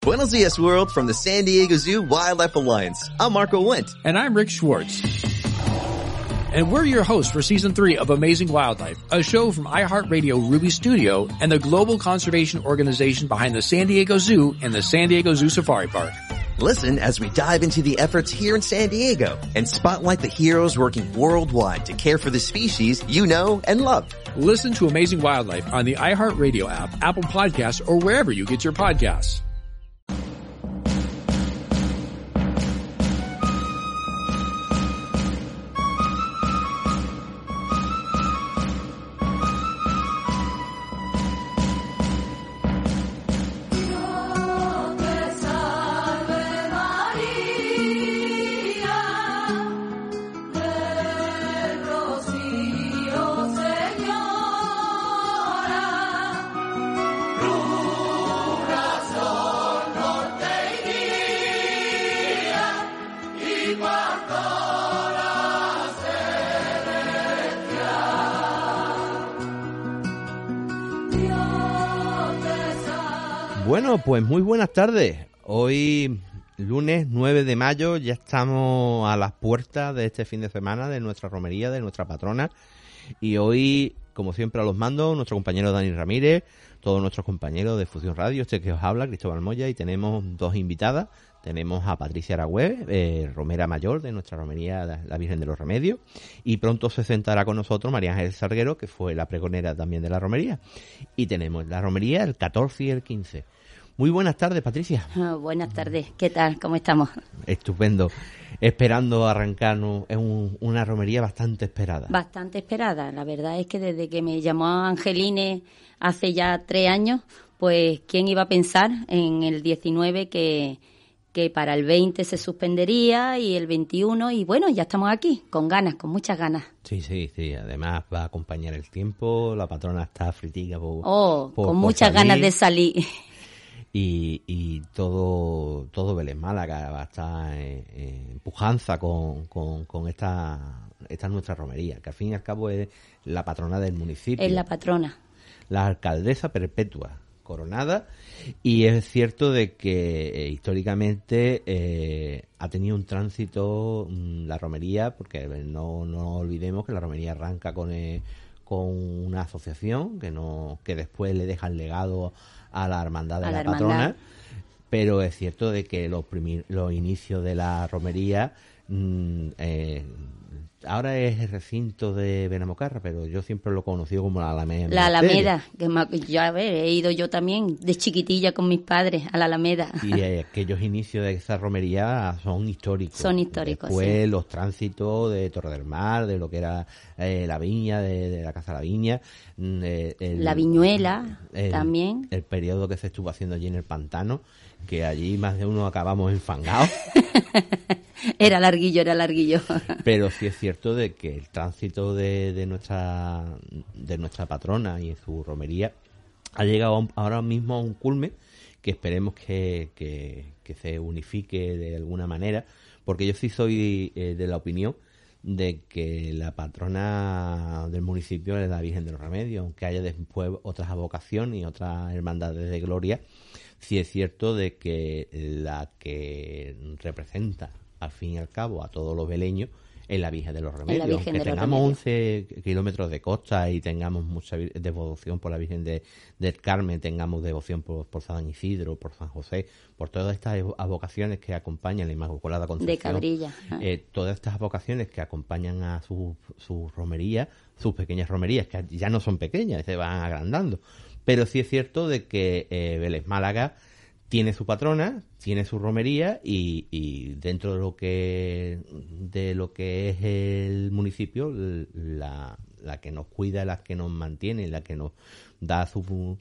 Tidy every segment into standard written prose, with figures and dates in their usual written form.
Buenos dias, world, from the San Diego Zoo Wildlife Alliance. I'm Marco Wendt. And I'm Rick Schwartz. And we're your hosts for Season 3 of Amazing Wildlife, a show from iHeartRadio Ruby Studio and the global conservation organization behind the San Diego Zoo and the San Diego Zoo Safari Park. Listen as we dive into the efforts here in San Diego and spotlight the heroes working worldwide to care for the species you know and love. Listen to Amazing Wildlife on the iHeartRadio app, Apple Podcasts, or wherever you get your podcasts. Bueno, pues muy buenas tardes. Hoy, lunes 9 de mayo, ya estamos a las puertas de este fin de semana de nuestra romería, de nuestra patrona. Y hoy, como siempre, a los mandos, nuestro compañero Dani Ramírez, todos nuestros compañeros de Fusión Radio, este que os habla, Cristóbal Moya, y tenemos dos invitadas. Tenemos a Patricia Aragüez, romera mayor de nuestra romería La Virgen de los Remedios, y pronto se sentará con nosotros María Ángeles Salguero, que fue la pregonera también de la romería. Y tenemos la romería el 14 y el 15. Muy buenas tardes, Patricia. Buenas tardes, ¿qué tal? ¿Cómo estamos? Estupendo. Esperando arrancarnos, es una romería bastante esperada. Bastante esperada. La verdad es que desde que me llamó Angeline hace ya 3 años, pues ¿quién iba a pensar en el 19 que para el 20 se suspendería y el 21? Y bueno, ya estamos aquí, con ganas, con muchas ganas. Sí. Además va a acompañar el tiempo, la patrona está fritica con muchas ganas de salir. Y todo Vélez Málaga va a estar en pujanza con esta nuestra romería, que al fin y al cabo es la patrona del municipio. Es la patrona. La alcaldesa perpetua coronada, y es cierto de que históricamente ha tenido un tránsito la romería, porque no olvidemos que la romería arranca con una asociación que después le deja el legado a la hermandad de la patrona, pero es cierto de que los inicios de la romería ahora es el recinto de Benamocarra, pero yo siempre lo he conocido como la Alameda. La Alameda, he ido yo también de chiquitilla con mis padres a la Alameda. Y aquellos inicios de esa romería son históricos. Son históricos, Después sí. Los tránsitos de Torre del Mar, de lo que era la viña, de la Casa de la Viña. La Viñuela también. El periodo que se estuvo haciendo allí en el pantano, que allí más de uno acabamos enfangados. Era larguillo. Pero sí es cierto de que el tránsito de nuestra patrona y en su romería ha llegado ahora mismo a un culmen que esperemos que se unifique de alguna manera, porque yo sí soy de la opinión de que la patrona del municipio es la Virgen de los Remedios, aunque haya después otras advocaciones y otras hermandades de gloria. Sí es cierto de que la que representa al fin y al cabo a todos los veleños es la Virgen de los Remedios. Aunque tengamos 11 kilómetros de costa y tengamos mucha devoción por la Virgen del Carmen, tengamos devoción por San Isidro, por San José, por todas estas advocaciones que acompañan la Inmaculada Concepción. De Cabrilla. Todas estas advocaciones que acompañan a su romería, sus pequeñas romerías, que ya no son pequeñas, se van agrandando. Pero sí es cierto de que Vélez Málaga tiene su patrona, tiene su romería y dentro de lo que es el municipio, la que nos cuida, la que nos mantiene, la que nos da su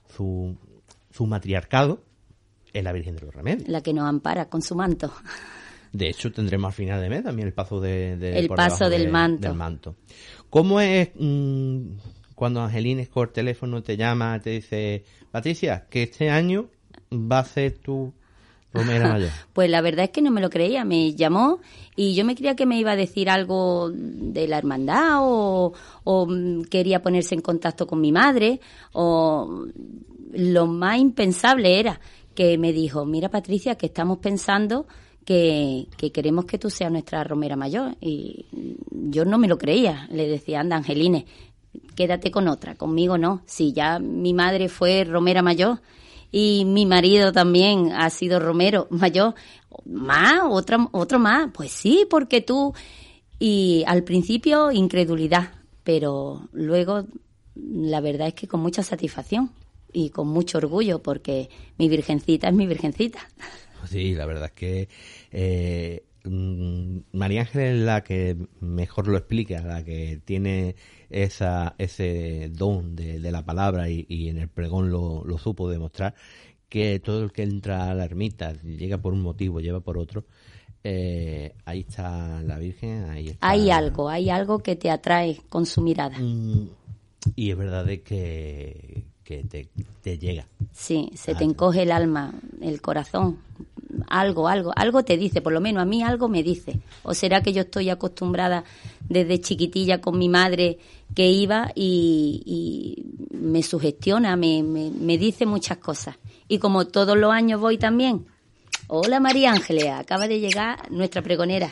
matriarcado es la Virgen de los Remedios. La que nos ampara con su manto. De hecho, tendremos al final de mes también el paso el paso del manto. ¿Cómo es cuando Angelines por teléfono te llama, te dice, Patricia, que este año va a ser tu romera mayor? Pues la verdad es que no me lo creía. Me llamó y yo me creía que me iba a decir algo de la hermandad o quería ponerse en contacto con mi madre, o lo más impensable era que me dijo, mira Patricia, que estamos pensando que queremos que tú seas nuestra romera mayor. Y yo no me lo creía. Le decía, anda, Angelines, quédate con otra, conmigo no. Si ya mi madre fue romera mayor y mi marido también ha sido romero mayor, más, otro más. Pues sí, porque tú... Y al principio incredulidad, pero luego la verdad es que con mucha satisfacción y con mucho orgullo, porque mi virgencita es mi virgencita. Sí, la verdad es que María Ángeles es la que mejor lo explica, la que tiene ese don de la palabra y en el pregón lo supo demostrar, que todo el que entra a la ermita llega por un motivo, lleva por otro. Ahí está la Virgen, ahí está... Hay algo que te atrae con su mirada. Y es verdad de que te llega. Sí, se te encoge el alma, el corazón. Algo te dice, por lo menos a mí algo me dice. ¿O será que yo estoy acostumbrada desde chiquitilla con mi madre que iba y me sugestiona, me dice muchas cosas? Y como todos los años voy también... Hola María Ángeles, acaba de llegar nuestra pregonera.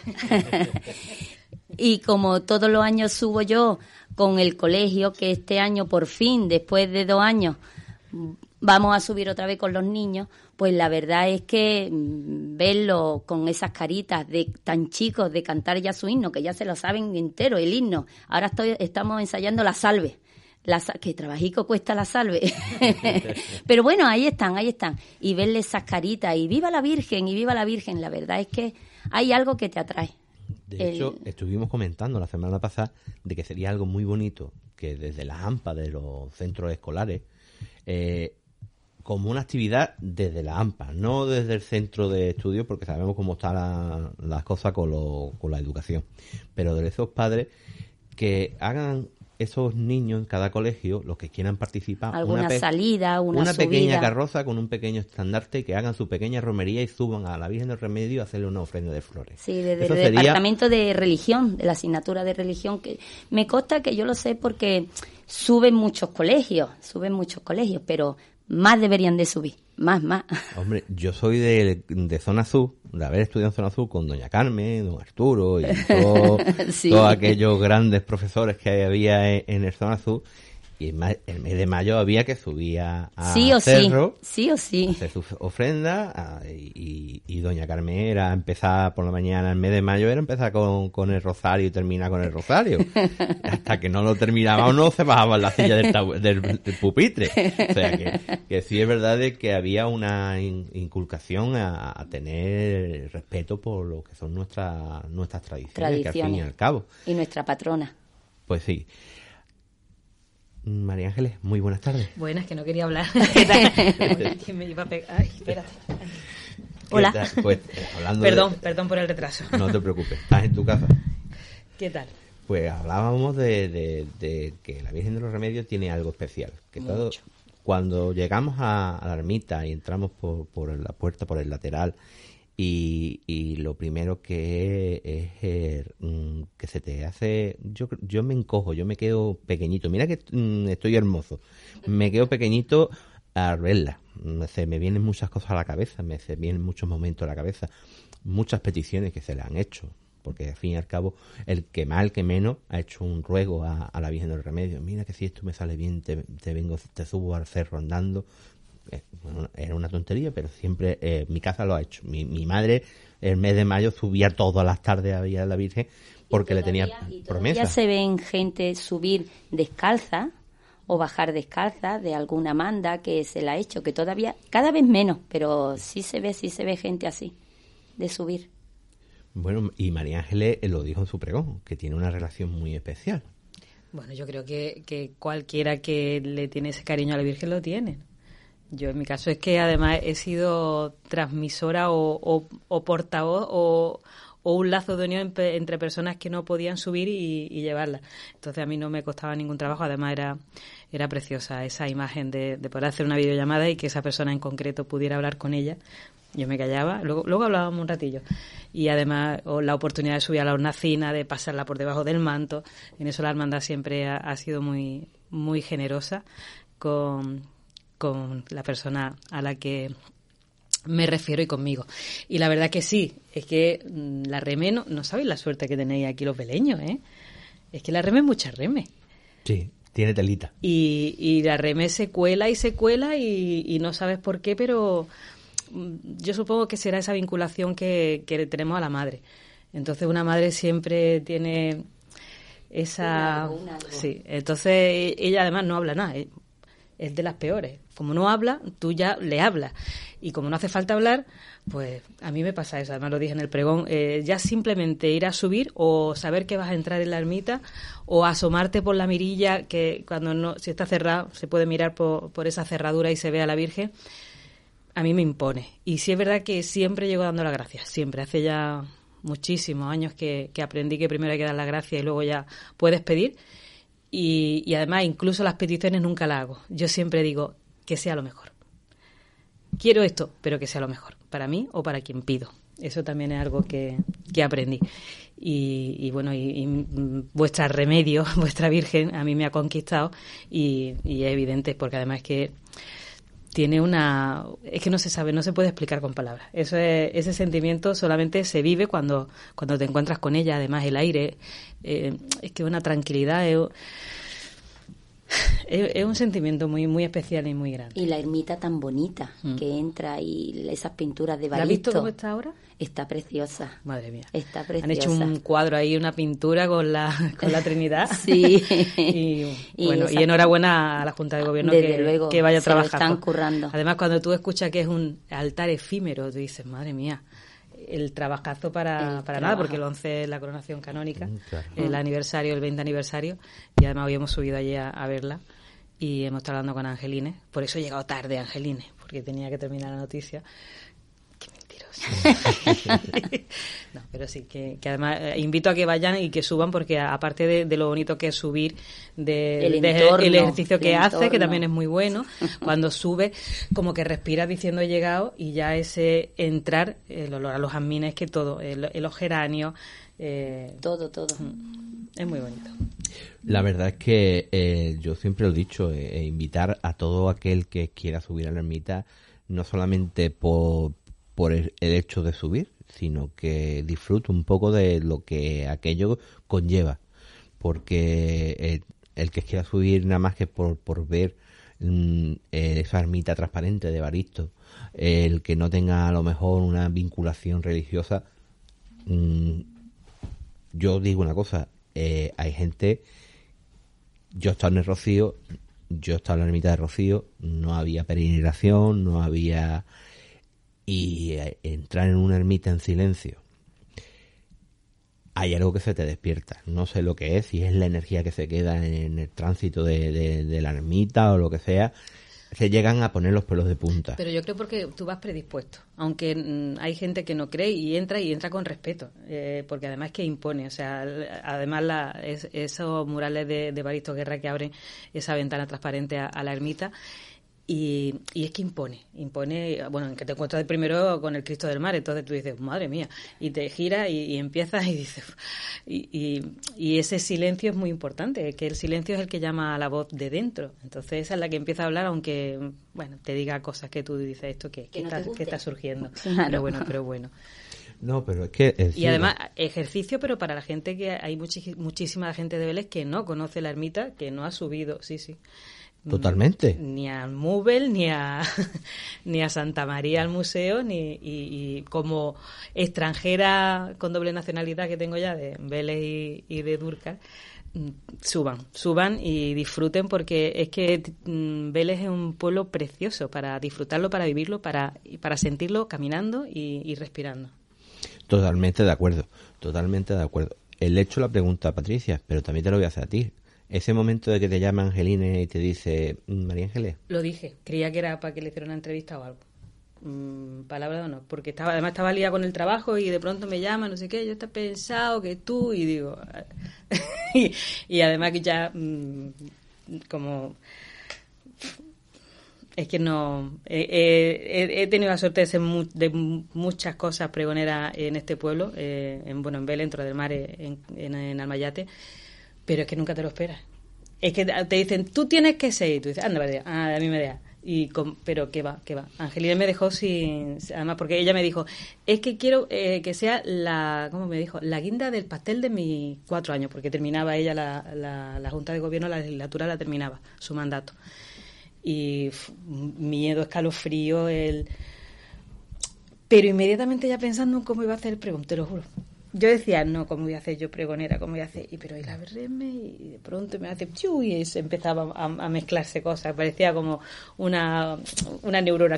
Y como todos los años subo yo con el colegio, que este año por fin, después de 2 años, vamos a subir otra vez con los niños, pues la verdad es que verlo con esas caritas de tan chicos de cantar ya su himno, que ya se lo saben entero, el himno. Ahora estamos ensayando la salve. Que trabajico cuesta la salve. Pero bueno, ahí están. Y verle esas caritas y viva la Virgen, la verdad es que hay algo que te atrae. De hecho, estuvimos comentando la semana pasada de que sería algo muy bonito que desde las AMPA de los centros escolares, como una actividad desde la AMPA, no desde el centro de estudio, porque sabemos cómo están las cosas con la educación, pero de esos padres que hagan esos niños en cada colegio, los que quieran participar, alguna salida, una subida, pequeña carroza con un pequeño estandarte, que hagan su pequeña romería y suban a la Virgen del Remedio a hacerle una ofrenda de flores. Sí, desde el departamento de religión, de la asignatura de religión, que me consta que yo lo sé porque suben muchos colegios, pero más deberían de subir, más. Hombre, yo soy de Zona Sur, de haber estudiado en Zona Sur con doña Carmen, don Arturo y sí. todos aquellos grandes profesores que había en el Zona Sur, y el mes de mayo había que subir a cerro, sí o sí, hacer su ofrenda, y doña Carmen era empezar por la mañana, el mes de mayo era empezar con el rosario y terminar con el rosario. Hasta que no lo terminaba o no se bajaba en la silla del pupitre. O sea que sí es verdad de que había una inculcación a tener respeto por lo que son nuestras tradiciones, que al fin y al cabo. Y nuestra patrona. Pues sí. María Ángeles, muy buenas tardes. Buenas, que no quería hablar. ¿Qué tal? ¿Quién me iba a pegar? Ay, espérate. Hola. Pues, hablando perdón por el retraso. No te preocupes, estás en tu casa. ¿Qué tal? Pues hablábamos de que la Virgen de los Remedios tiene algo especial. Que todo, cuando llegamos a la ermita y entramos por la puerta, por el lateral, y lo primero que es que se te hace, yo me encojo, yo me quedo pequeñito, mira que estoy hermoso, me quedo pequeñito al verla, se me vienen muchas cosas a la cabeza, se vienen muchos momentos a la cabeza, muchas peticiones que se le han hecho, porque al fin y al cabo el que más, el que menos ha hecho un ruego a la Virgen del Remedio, mira que si esto me sale bien te subo al cerro andando. Bueno, era una tontería, pero siempre mi casa lo ha hecho. Mi madre el mes de mayo subía todas las tardes a la Virgen porque le tenía promesa. Ya se ven gente subir descalza o bajar descalza de alguna manda que se la ha hecho, que todavía cada vez menos, pero sí se ve gente así de subir. Bueno, y María Ángeles lo dijo en su pregón, que tiene una relación muy especial. Bueno, yo creo que cualquiera que le tiene ese cariño a la Virgen lo tiene. Yo en mi caso es que además he sido transmisora o portavoz o un lazo de unión entre personas que no podían subir y llevarla. Entonces a mí no me costaba ningún trabajo, además era preciosa esa imagen de poder hacer una videollamada y que esa persona en concreto pudiera hablar con ella. Yo me callaba, luego hablábamos un ratillo. Y además la oportunidad de subir a la hornacina, de pasarla por debajo del manto. En eso la hermandad siempre ha sido muy, muy generosa con la persona a la que me refiero y conmigo. Y la verdad que sí, es que la reme, no sabéis la suerte que tenéis aquí los veleños, ¿eh? Es que la reme es mucha reme. Sí, tiene telita. Y la reme se cuela y no sabes por qué, pero yo supongo que será esa vinculación que tenemos a la madre. Entonces una madre siempre tiene esa... Sí, entonces ella además no habla nada, es de las peores. Como no habla, tú ya le hablas. Y como no hace falta hablar, pues a mí me pasa eso. Además lo dije en el pregón. Ya simplemente ir a subir o saber que vas a entrar en la ermita o asomarte por la mirilla, que cuando si está cerrado se puede mirar por esa cerradura y se ve a la Virgen, a mí me impone. Y sí es verdad que siempre llego dando las gracias. Siempre. Hace ya muchísimos años que aprendí que primero hay que dar las gracias y luego ya puedes pedir. Y además incluso las peticiones nunca las hago. Yo siempre digo que sea lo mejor. Quiero esto, pero que sea lo mejor, para mí o para quien pido. Eso también es algo que aprendí. Y bueno, y vuestra remedio, vuestra Virgen, a mí me ha conquistado y es evidente, porque además es que tiene es que no se sabe, no se puede explicar con palabras. Ese sentimiento solamente se vive cuando te encuentras con ella. Además el aire, es que una tranquilidad, es un sentimiento muy muy especial y muy grande. Y la ermita tan bonita que entra y esas pinturas de Baristo. ¿La has visto cómo está ahora? Está preciosa. Madre mía. Está preciosa. Han hecho un cuadro ahí, una pintura con la Trinidad. Sí. y enhorabuena a la Junta de Gobierno que vaya a trabajar. Se lo están currando. Además, cuando tú escuchas que es un altar efímero, tú dices, madre mía, el trabajazo para nada, porque el 11 es la coronación canónica, claro. El aniversario, el 20 aniversario, y además habíamos subido allí a verla y hemos estado hablando con Angelines. Por eso he llegado tarde, Angelines, porque tenía que terminar la noticia. Qué mentiroso. No, pero sí, que además invito a que vayan y que suban, porque aparte de lo bonito que es subir, el ejercicio que hace, que también es muy bueno, cuando sube como que respiras diciendo he llegado, y ya ese entrar, el olor a los jazmines, que todo, los geranios, todo. Es muy bonito. La verdad es que yo siempre lo he dicho, invitar a todo aquel que quiera subir a la ermita, no solamente por el hecho de subir, sino que disfrute un poco de lo que aquello conlleva, porque el que quiera subir nada más que por ver esa ermita transparente de Baristo, el que no tenga a lo mejor una vinculación religiosa, yo digo una cosa, hay gente, yo he estado en el Rocío, yo he estado en la ermita de Rocío, no había peregrinación, no había... Y entrar en una ermita en silencio, hay algo que se te despierta. No sé lo que es, si es la energía que se queda en el tránsito de la ermita o lo que sea. Se llegan a poner los pelos de punta. Pero yo creo porque tú vas predispuesto, aunque hay gente que no cree y entra con respeto, porque además que impone, o sea, además esos murales de Baristo Guerra que abren esa ventana transparente a la ermita. Y es que impone, bueno, en que te encuentras de primero con el Cristo del Mar, entonces tú dices, madre mía, y te giras y empiezas y dices, y ese silencio es muy importante, que el silencio es el que llama a la voz de dentro, entonces esa es la que empieza a hablar, aunque, bueno, te diga cosas que tú dices, esto que está surgiendo, claro. pero bueno. No, pero es que... Y además, ejercicio, pero para la gente que hay muchísima gente de Vélez que no conoce la ermita, que no ha subido, sí. Totalmente. Ni a Múbel, ni a Santa María al museo, y como extranjera con doble nacionalidad que tengo ya de Vélez y de Dúrcal, suban y disfruten, porque es que Vélez es un pueblo precioso para disfrutarlo, para vivirlo, para sentirlo caminando y respirando. Totalmente de acuerdo. Le he hecho la pregunta a Patricia, pero también te lo voy a hacer a ti. Ese momento de que te llama Angelines y te dice, María Ángeles. Lo dije, creía que era para que le hiciera una entrevista o algo. Palabra de honor, porque además estaba liada con el trabajo y de pronto me llama, no sé qué, yo he pensado que tú, y digo... y además que ya como... Es que no... He tenido la suerte de ser de muchas cosas pregoneras en este pueblo, en Vélez, dentro del mar, en Almayate, pero es que nunca te lo esperas. Es que te dicen, tú tienes que ser, y tú dices, anda, a mí me deja. Pero qué va. Angelina me dejó sin... Además, porque ella me dijo, es que quiero que sea ¿cómo me dijo? La guinda del pastel de mis 4 años, porque terminaba ella la Junta de Gobierno, la legislatura la terminaba, su mandato. Y miedo, escalofrío, Pero inmediatamente ya pensando en cómo iba a hacer el pregón, te lo juro. Yo decía, no, ¿cómo voy a hacer yo pregonera? ¿Cómo voy a hacer? Pero la berreme, y de pronto me hace ¡piu! Y se empezaba a mezclarse cosas. Parecía como una neurona.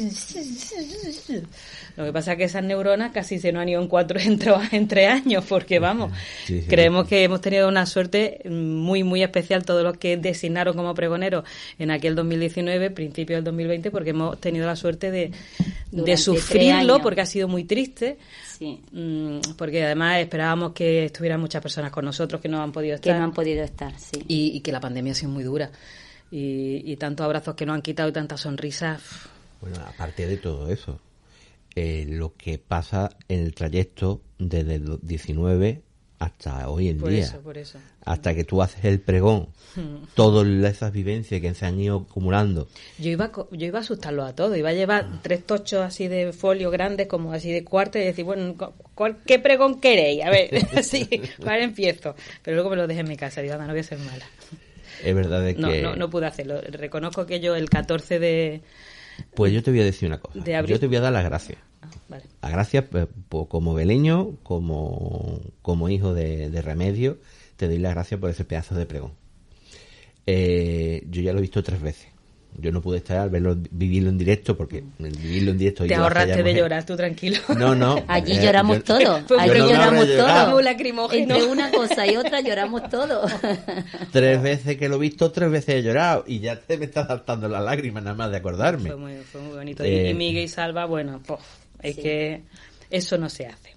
Lo que pasa es que esas neuronas casi se nos han ido en 3 años, porque vamos, sí. Creemos que hemos tenido una suerte muy, muy especial todos los que designaron como pregoneros en aquel 2019, principio del 2020, porque hemos tenido la suerte de sufrirlo, porque ha sido muy triste. Sí. Porque además esperábamos que estuvieran muchas personas con nosotros que no han podido estar. Sí. Y que la pandemia ha sido muy dura. Y tantos abrazos que nos han quitado y tantas sonrisas. Bueno, aparte de todo eso, lo que pasa en el trayecto desde el 19 hasta hoy en día. Por eso. Hasta que tú haces el pregón, todas esas vivencias que se han ido acumulando. Yo iba a asustarlos a todos, iba a llevar 3 tochos así de folio grandes, como así de cuarto, y decir, bueno, ¿qué pregón queréis? A ver, sí, ¿cuál empiezo? Pero luego me lo dejé en mi casa, digo, anda, no voy a ser mala. Es verdad de que... No pude hacerlo. Reconozco que yo el 14 de... Pues yo te voy a decir una cosa. Yo te voy a dar las gracias. Vale. Las gracias como veleño, como hijo de Remedio, te doy las gracias por ese pedazo de pregón. Yo ya lo he visto 3 veces. Yo no pude estar vivirlo en directo, porque vivirlo en directo... Te ahorraste de llorar, tú tranquilo. No. Allí lloramos todos. Allí lloramos todos. Lacrimógeno. Entre una cosa y otra lloramos todos. 3 veces que lo he visto, 3 veces he llorado. Y ya me está saltando las lágrimas nada más de acordarme. Fue muy bonito. Y Miguel y Salva, bueno, es que eso no se hace.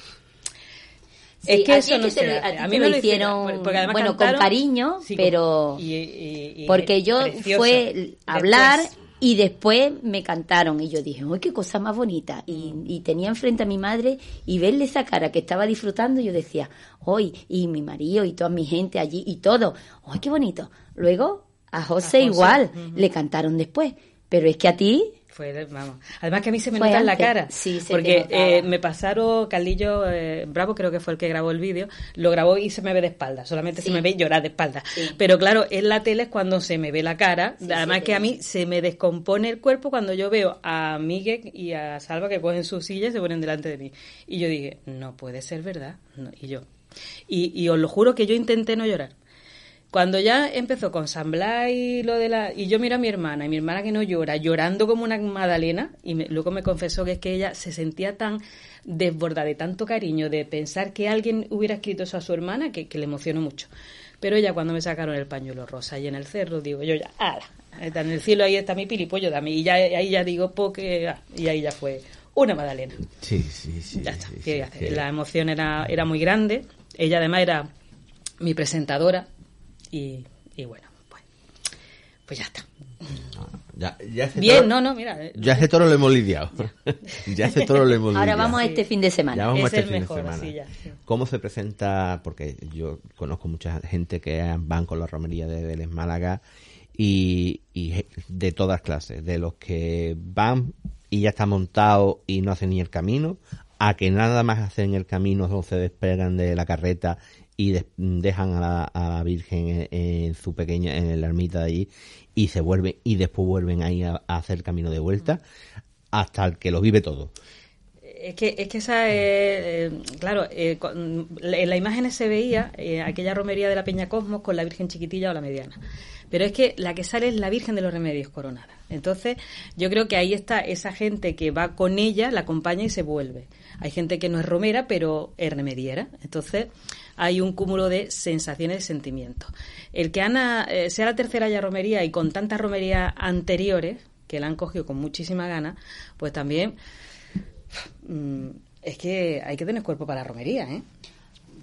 Sí, es que eso no se hace. A mí me lo hicieron, bueno, cantaron, con cariño, sí, pero porque yo fue hablar y después me cantaron y yo dije, ¡ay, qué cosa más bonita! Y tenía enfrente a mi madre y verle esa cara que estaba disfrutando, yo decía, ¡ay! Y mi marido y toda mi gente allí y todo, ¡ay, qué bonito! Luego a José igual, le cantaron después, pero es que a ti... Además que a mí se me nota en la cara, sí, porque me pasaron Caldillo Bravo, creo que fue el que grabó el vídeo, lo grabó y se me ve de espalda, solamente se me ve llorar de espalda, pero claro, en la tele es cuando se me ve la cara, además que a mí se me descompone el cuerpo cuando yo veo a Miguel y a Salva que cogen su silla y se ponen delante de mí, y yo dije, no puede ser verdad, y os lo juro que yo intenté no llorar. Cuando ya empezó con San Blas y y yo miro a mi hermana, y mi hermana que no llora, llorando como una magdalena, y luego me confesó que es que ella se sentía tan desbordada de tanto cariño, de pensar que alguien hubiera escrito eso a su hermana, que le emocionó mucho. Pero ella cuando me sacaron el pañuelo rosa ahí en el cerro, digo yo ya, está en el cielo, ahí está mi pilipollo, dame, y ya ahí ya digo, y ahí ya fue una magdalena. Sí. Ya está, ¿qué hacer? La emoción era muy grande, ella además era mi presentadora, y bueno, pues ya está. Ya bien, toro, mira. Ya ese toro lo hemos lidiado. Ya ese toro lo hemos lidiado. Ahora vamos a este fin de semana. Ya vamos es a este el fin mejor, de semana. sí. ¿Cómo se presenta? Porque yo conozco mucha gente que van con la romería de Vélez Málaga y de todas clases, de los que van y ya está montado y no hacen ni el camino, a que nada más hacen el camino o se despegan de la carreta y dejan a la Virgen en la ermita de allí y se vuelven y después vuelven ahí a hacer el camino de vuelta hasta el que lo vive todo. Es que esa es, claro, en las imágenes se veía aquella romería de la Peña Cosmos con la Virgen chiquitilla o la mediana. Pero es que la que sale es la Virgen de los Remedios coronada. Entonces, yo creo que ahí está esa gente que va con ella, la acompaña y se vuelve. Hay gente que no es romera, pero es remediera. Entonces, hay un cúmulo de sensaciones y sentimientos. El que Ana sea la tercera ya romería y con tantas romerías anteriores, que la han cogido con muchísima gana, pues también es que hay que tener cuerpo para la romería, ¿eh?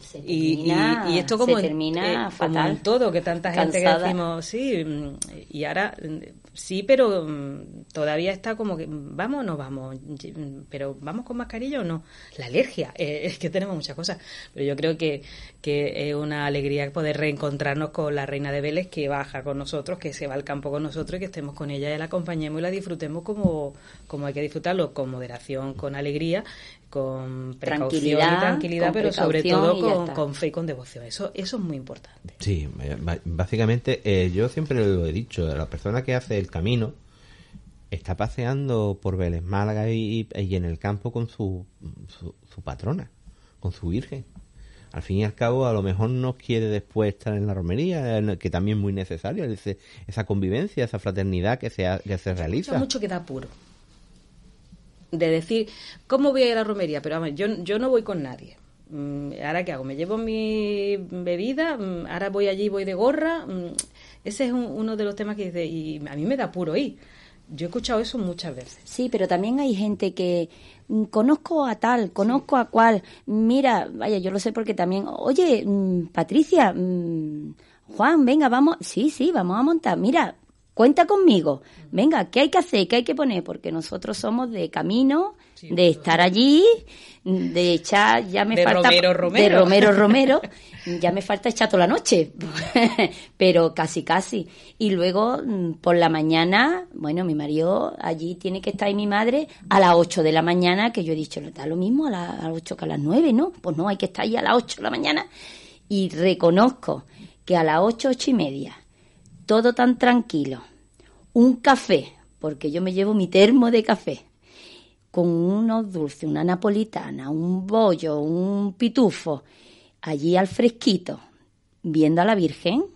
y esto como fatal. Como en todo, que tanta gente Cansada. que decimos, sí, y ahora sí, pero todavía está como que vamos o no vamos, pero vamos con mascarilla o no. La alergia, es que tenemos muchas cosas, pero yo creo que es una alegría poder reencontrarnos con la Reina de Vélez, que baja con nosotros, que se va al campo con nosotros y que estemos con ella y la acompañemos y la disfrutemos como hay que disfrutarlo, con moderación, con alegría, con precaución y tranquilidad, pero sobre todo con fe y con devoción. Eso es muy importante. Sí, básicamente yo siempre lo he dicho, la persona que hace el camino está paseando por Vélez, Málaga y en el campo con su patrona, con su Virgen. Al fin y al cabo, a lo mejor no quiere después estar en la romería, que también es muy necesaria, esa convivencia, esa fraternidad que se realiza. Hay mucho que da apuro. De decir, ¿cómo voy a ir a la romería? Pero vamos, yo no voy con nadie. ¿Ahora qué hago? ¿Me llevo mi bebida? ¿Ahora voy allí, voy de gorra? Ese es uno de los temas que dice, y a mí me da apuro ir. Yo he escuchado eso muchas veces. Sí, pero también hay gente que conozco a tal, conozco a cual. Mira, vaya, yo lo sé porque también, oye, Patricia, Juan, venga, vamos. Sí, vamos a montar. Mira, cuenta conmigo. Venga, ¿qué hay que hacer? ¿Qué hay que poner? Porque nosotros somos de camino, sí, de estar allí, de echar, ya me de falta... Romero. De Romero, ya me falta echar toda la noche. Pero casi. Y luego, por la mañana, bueno, mi marido allí tiene que estar y mi madre a las 8 de la mañana, que yo he dicho, da lo mismo a las 8 que a las 9, ¿no? Pues no, hay que estar ahí a las 8 de la mañana. Y reconozco que a las 8:30, todo tan tranquilo, un café, porque yo me llevo mi termo de café, con unos dulces, una napolitana, un bollo, un pitufo, allí al fresquito, viendo a la Virgen,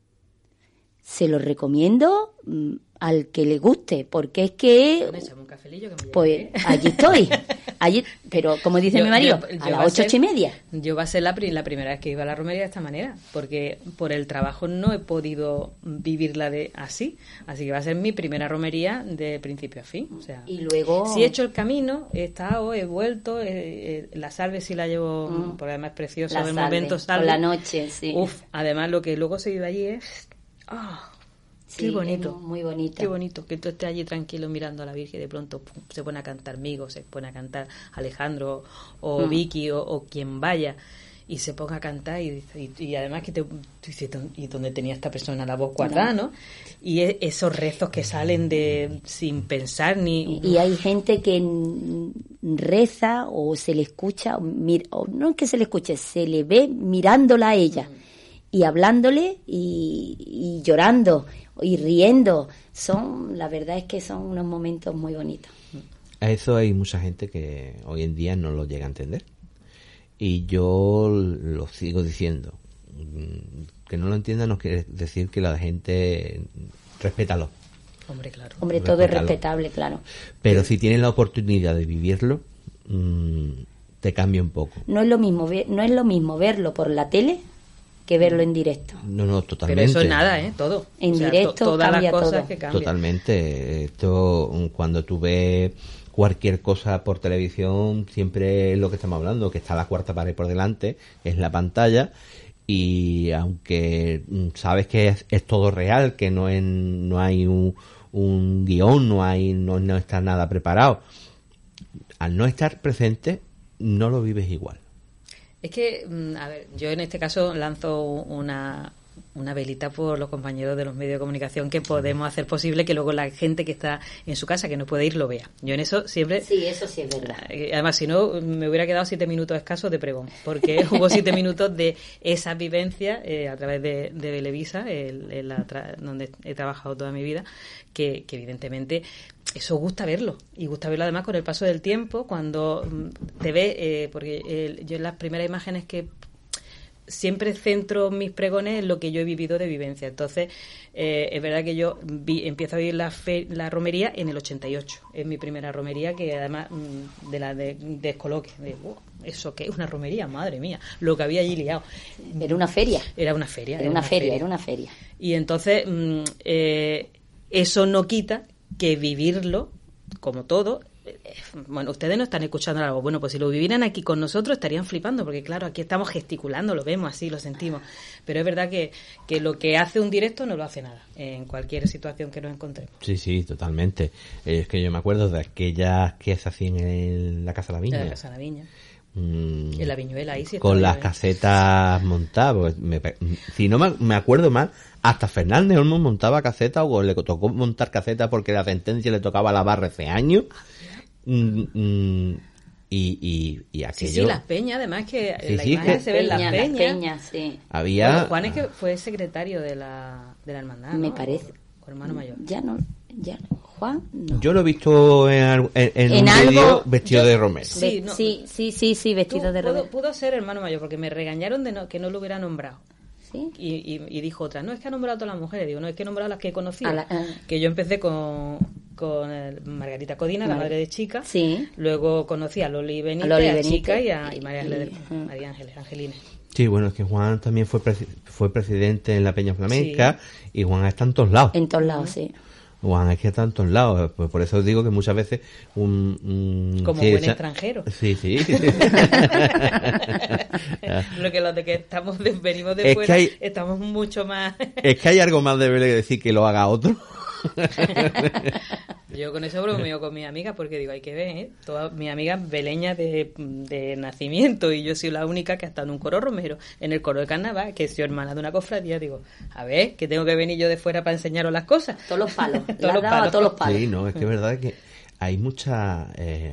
se lo recomiendo al que le guste, porque es que... Un cafelillo que me pues allí estoy, pero como dice mi marido, a las 8:30. Yo va a ser la primera vez que iba a la romería de esta manera, porque por el trabajo no he podido vivirla así que va a ser mi primera romería de principio a fin. O sea, y luego... Si he hecho el camino, he estado, he vuelto, la salve sí la llevo, porque además es precioso el momento salve. Por la noche, sí. Además lo que luego se vive allí es... Qué bonito, muy bonito. Qué bonito que tú estés allí tranquilo mirando a la Virgen y de pronto se pone a cantar Migo, se pone a cantar Alejandro o Vicky o quien vaya y se ponga a cantar y además que tú dices, ¿y dónde tenía esta persona la voz guardada, no? Y esos rezos que salen sin pensar ni... Y hay gente que reza o se le escucha, o no es que se le escuche, se le ve mirándola a ella y hablándole y llorando y riendo. La verdad es que son unos momentos muy bonitos. A eso hay mucha gente que hoy en día no lo llega a entender. Y yo lo sigo diciendo. Que no lo entienda no quiere decir que la gente... Respétalo. Hombre, claro. Hombre, todo es respetable, claro. Pero si tienes la oportunidad de vivirlo, te cambia un poco. No es lo mismo verlo por la tele que verlo en directo. No, totalmente. Pero eso es nada, todo. En directo todas cambia las cosas todo. que cambian. Totalmente. Esto, cuando tú ves cualquier cosa por televisión, siempre es lo que estamos hablando, que está la cuarta pared por delante, es la pantalla, y aunque sabes que es todo real, que no hay un guión, no está nada preparado, al no estar presente, no lo vives igual. Es que, a ver, yo en este caso lanzo una velita por los compañeros de los medios de comunicación, que podemos hacer posible que luego la gente que está en su casa, que no puede ir, lo vea. Yo en eso siempre... Sí, eso sí es verdad. Además, si no, me hubiera quedado 7 minutos escasos de pregón, porque hubo 7 minutos de esa vivencia a través de Belevisa, donde he trabajado toda mi vida, que evidentemente... Eso gusta verlo, y gusta verlo además con el paso del tiempo, cuando te ves, porque yo en las primeras imágenes que siempre centro mis pregones en lo que yo he vivido de vivencia. Entonces, es verdad que yo empiezo a vivir la romería en el 88. Es mi primera romería, que además de la de descoloque. ¿Eso qué es una romería? Madre mía, lo que había allí liado. Era una feria. Era una feria. Y entonces, eso no quita que vivirlo, como todo, bueno, ustedes no están escuchando algo. Bueno, pues si lo vivieran aquí con nosotros estarían flipando, porque claro, aquí estamos gesticulando, lo vemos así, lo sentimos. Pero es verdad que lo que hace un directo no lo hace nada, en cualquier situación que nos encontremos. Sí, totalmente. Es que yo me acuerdo de aquellas que se hacían en la Casa de la Viña. En la Casa de la Viña. En la Viñuela, ahí sí. Con las casetas montadas. Si no me acuerdo mal, hasta Fernández Olmos montaba casetas, o le tocó montar casetas porque la sentencia le tocaba la barra ese año. Y aquello... Sí, las peñas, además que sí, la imagen se ve en las peñas, sí. Había... Bueno, Juan es que fue secretario de la hermandad, Me ¿no? parece. O hermano mayor. Ya no. Juan, no. Yo lo he visto en un algo, vídeo vestido de Romero. Sí, no. sí, vestido de Romero. Pudo ser hermano mayor, porque me regañaron de que no lo hubiera nombrado. ¿Sí? Y dijo otra, no, es que ha nombrado a todas las mujeres. Digo, no, es que he nombrado a las que conocía. Que yo empecé con Margarita Codina, la madre de Chica. Sí. Luego conocí a Loli Benítez, a Chica y María Ángeles, Angelines. Sí, bueno, es que Juan también fue presidente en la Peña Flamenca, y Juan está en todos lados. En todos lados, sí. Juan es que está en todos lados, pues por eso digo que muchas veces como buen extranjero. Sí. Lo que los de que venimos de fuera, estamos mucho más... Es que hay algo más de verle que decir que lo haga otro. Yo con eso bromeo con mis amigas, porque digo, hay que ver, ¿eh? Todas mis amigas beleñas de nacimiento, y yo soy la única que ha estado en un coro romero, en el coro de carnaval, que soy hermana de una cofradía. Digo, a ver, que tengo que venir yo de fuera para enseñaros las cosas. Todos los palos. Todos los palos. Sí, no, es que es verdad que hay mucha...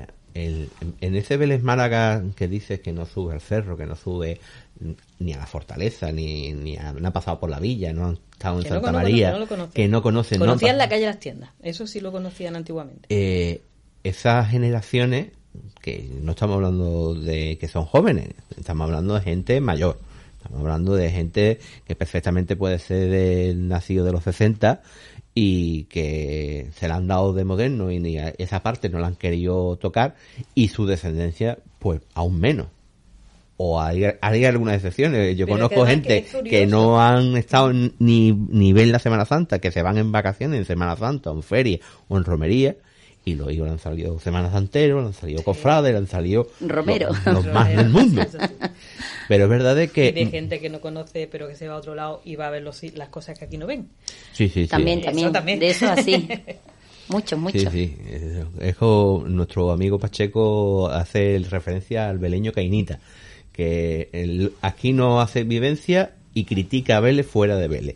en ese Vélez Málaga que dices que no sube al cerro, que no sube ni a la fortaleza, ni no ha pasado por la villa, no han estado en Santa María, que no conocen. Conocían la calle de las tiendas, eso sí lo conocían antiguamente. Esas generaciones, que no estamos hablando de que son jóvenes, estamos hablando de gente mayor, estamos hablando de gente que perfectamente puede ser del nacido de los 60 y que se la han dado de moderno, y ni a esa parte no la han querido tocar, y su descendencia pues aún menos. O hay algunas excepciones. Yo conozco gente que no han estado ni ven la Semana Santa, que se van en vacaciones en Semana Santa, o en feria, o en romería, y los hijos le han salido Semana Santeros, le han salido cofrades, le han salido Romero. Los más del mundo. Pero es verdad de que... Y de gente que no conoce, pero que se va a otro lado y va a ver las cosas que aquí no ven. Sí. También. De eso así. Mucho. Sí. Es como nuestro amigo Pacheco hace referencia al beleño Cainita, que aquí no hace vivencia y critica a Vélez fuera de Vélez.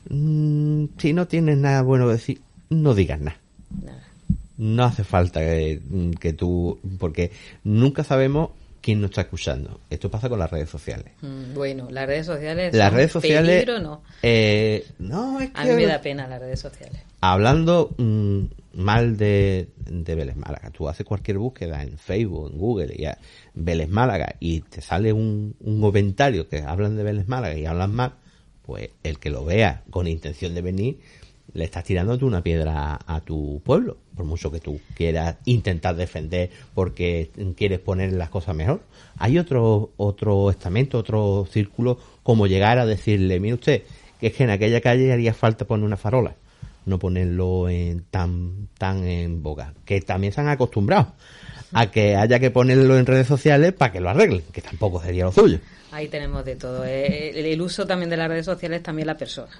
Si no tienes nada bueno que decir, no digas nada. No hace falta que tú... Porque nunca sabemos quién nos está escuchando. Esto pasa con las redes sociales. Bueno, las redes sociales... Las redes sociales... ¿Peligro no? No, es que... A mí me da pena las redes sociales. Hablando mal de Vélez Málaga, tú haces cualquier búsqueda en Facebook, en Google, y Vélez Málaga, y te sale un comentario que hablan de Vélez Málaga y hablan mal, pues el que lo vea con intención de venir, le estás tirando tú una piedra a tu pueblo, por mucho que tú quieras intentar defender porque quieres poner las cosas mejor. Hay otro estamento, otro círculo, como llegar a decirle, mire usted, que es que en aquella calle haría falta poner una farola, no ponerlo tan en boga, que también se han acostumbrado a que haya que ponerlo en redes sociales para que lo arreglen, que tampoco sería lo suyo. Ahí tenemos de todo. El uso también de las redes sociales, también la persona.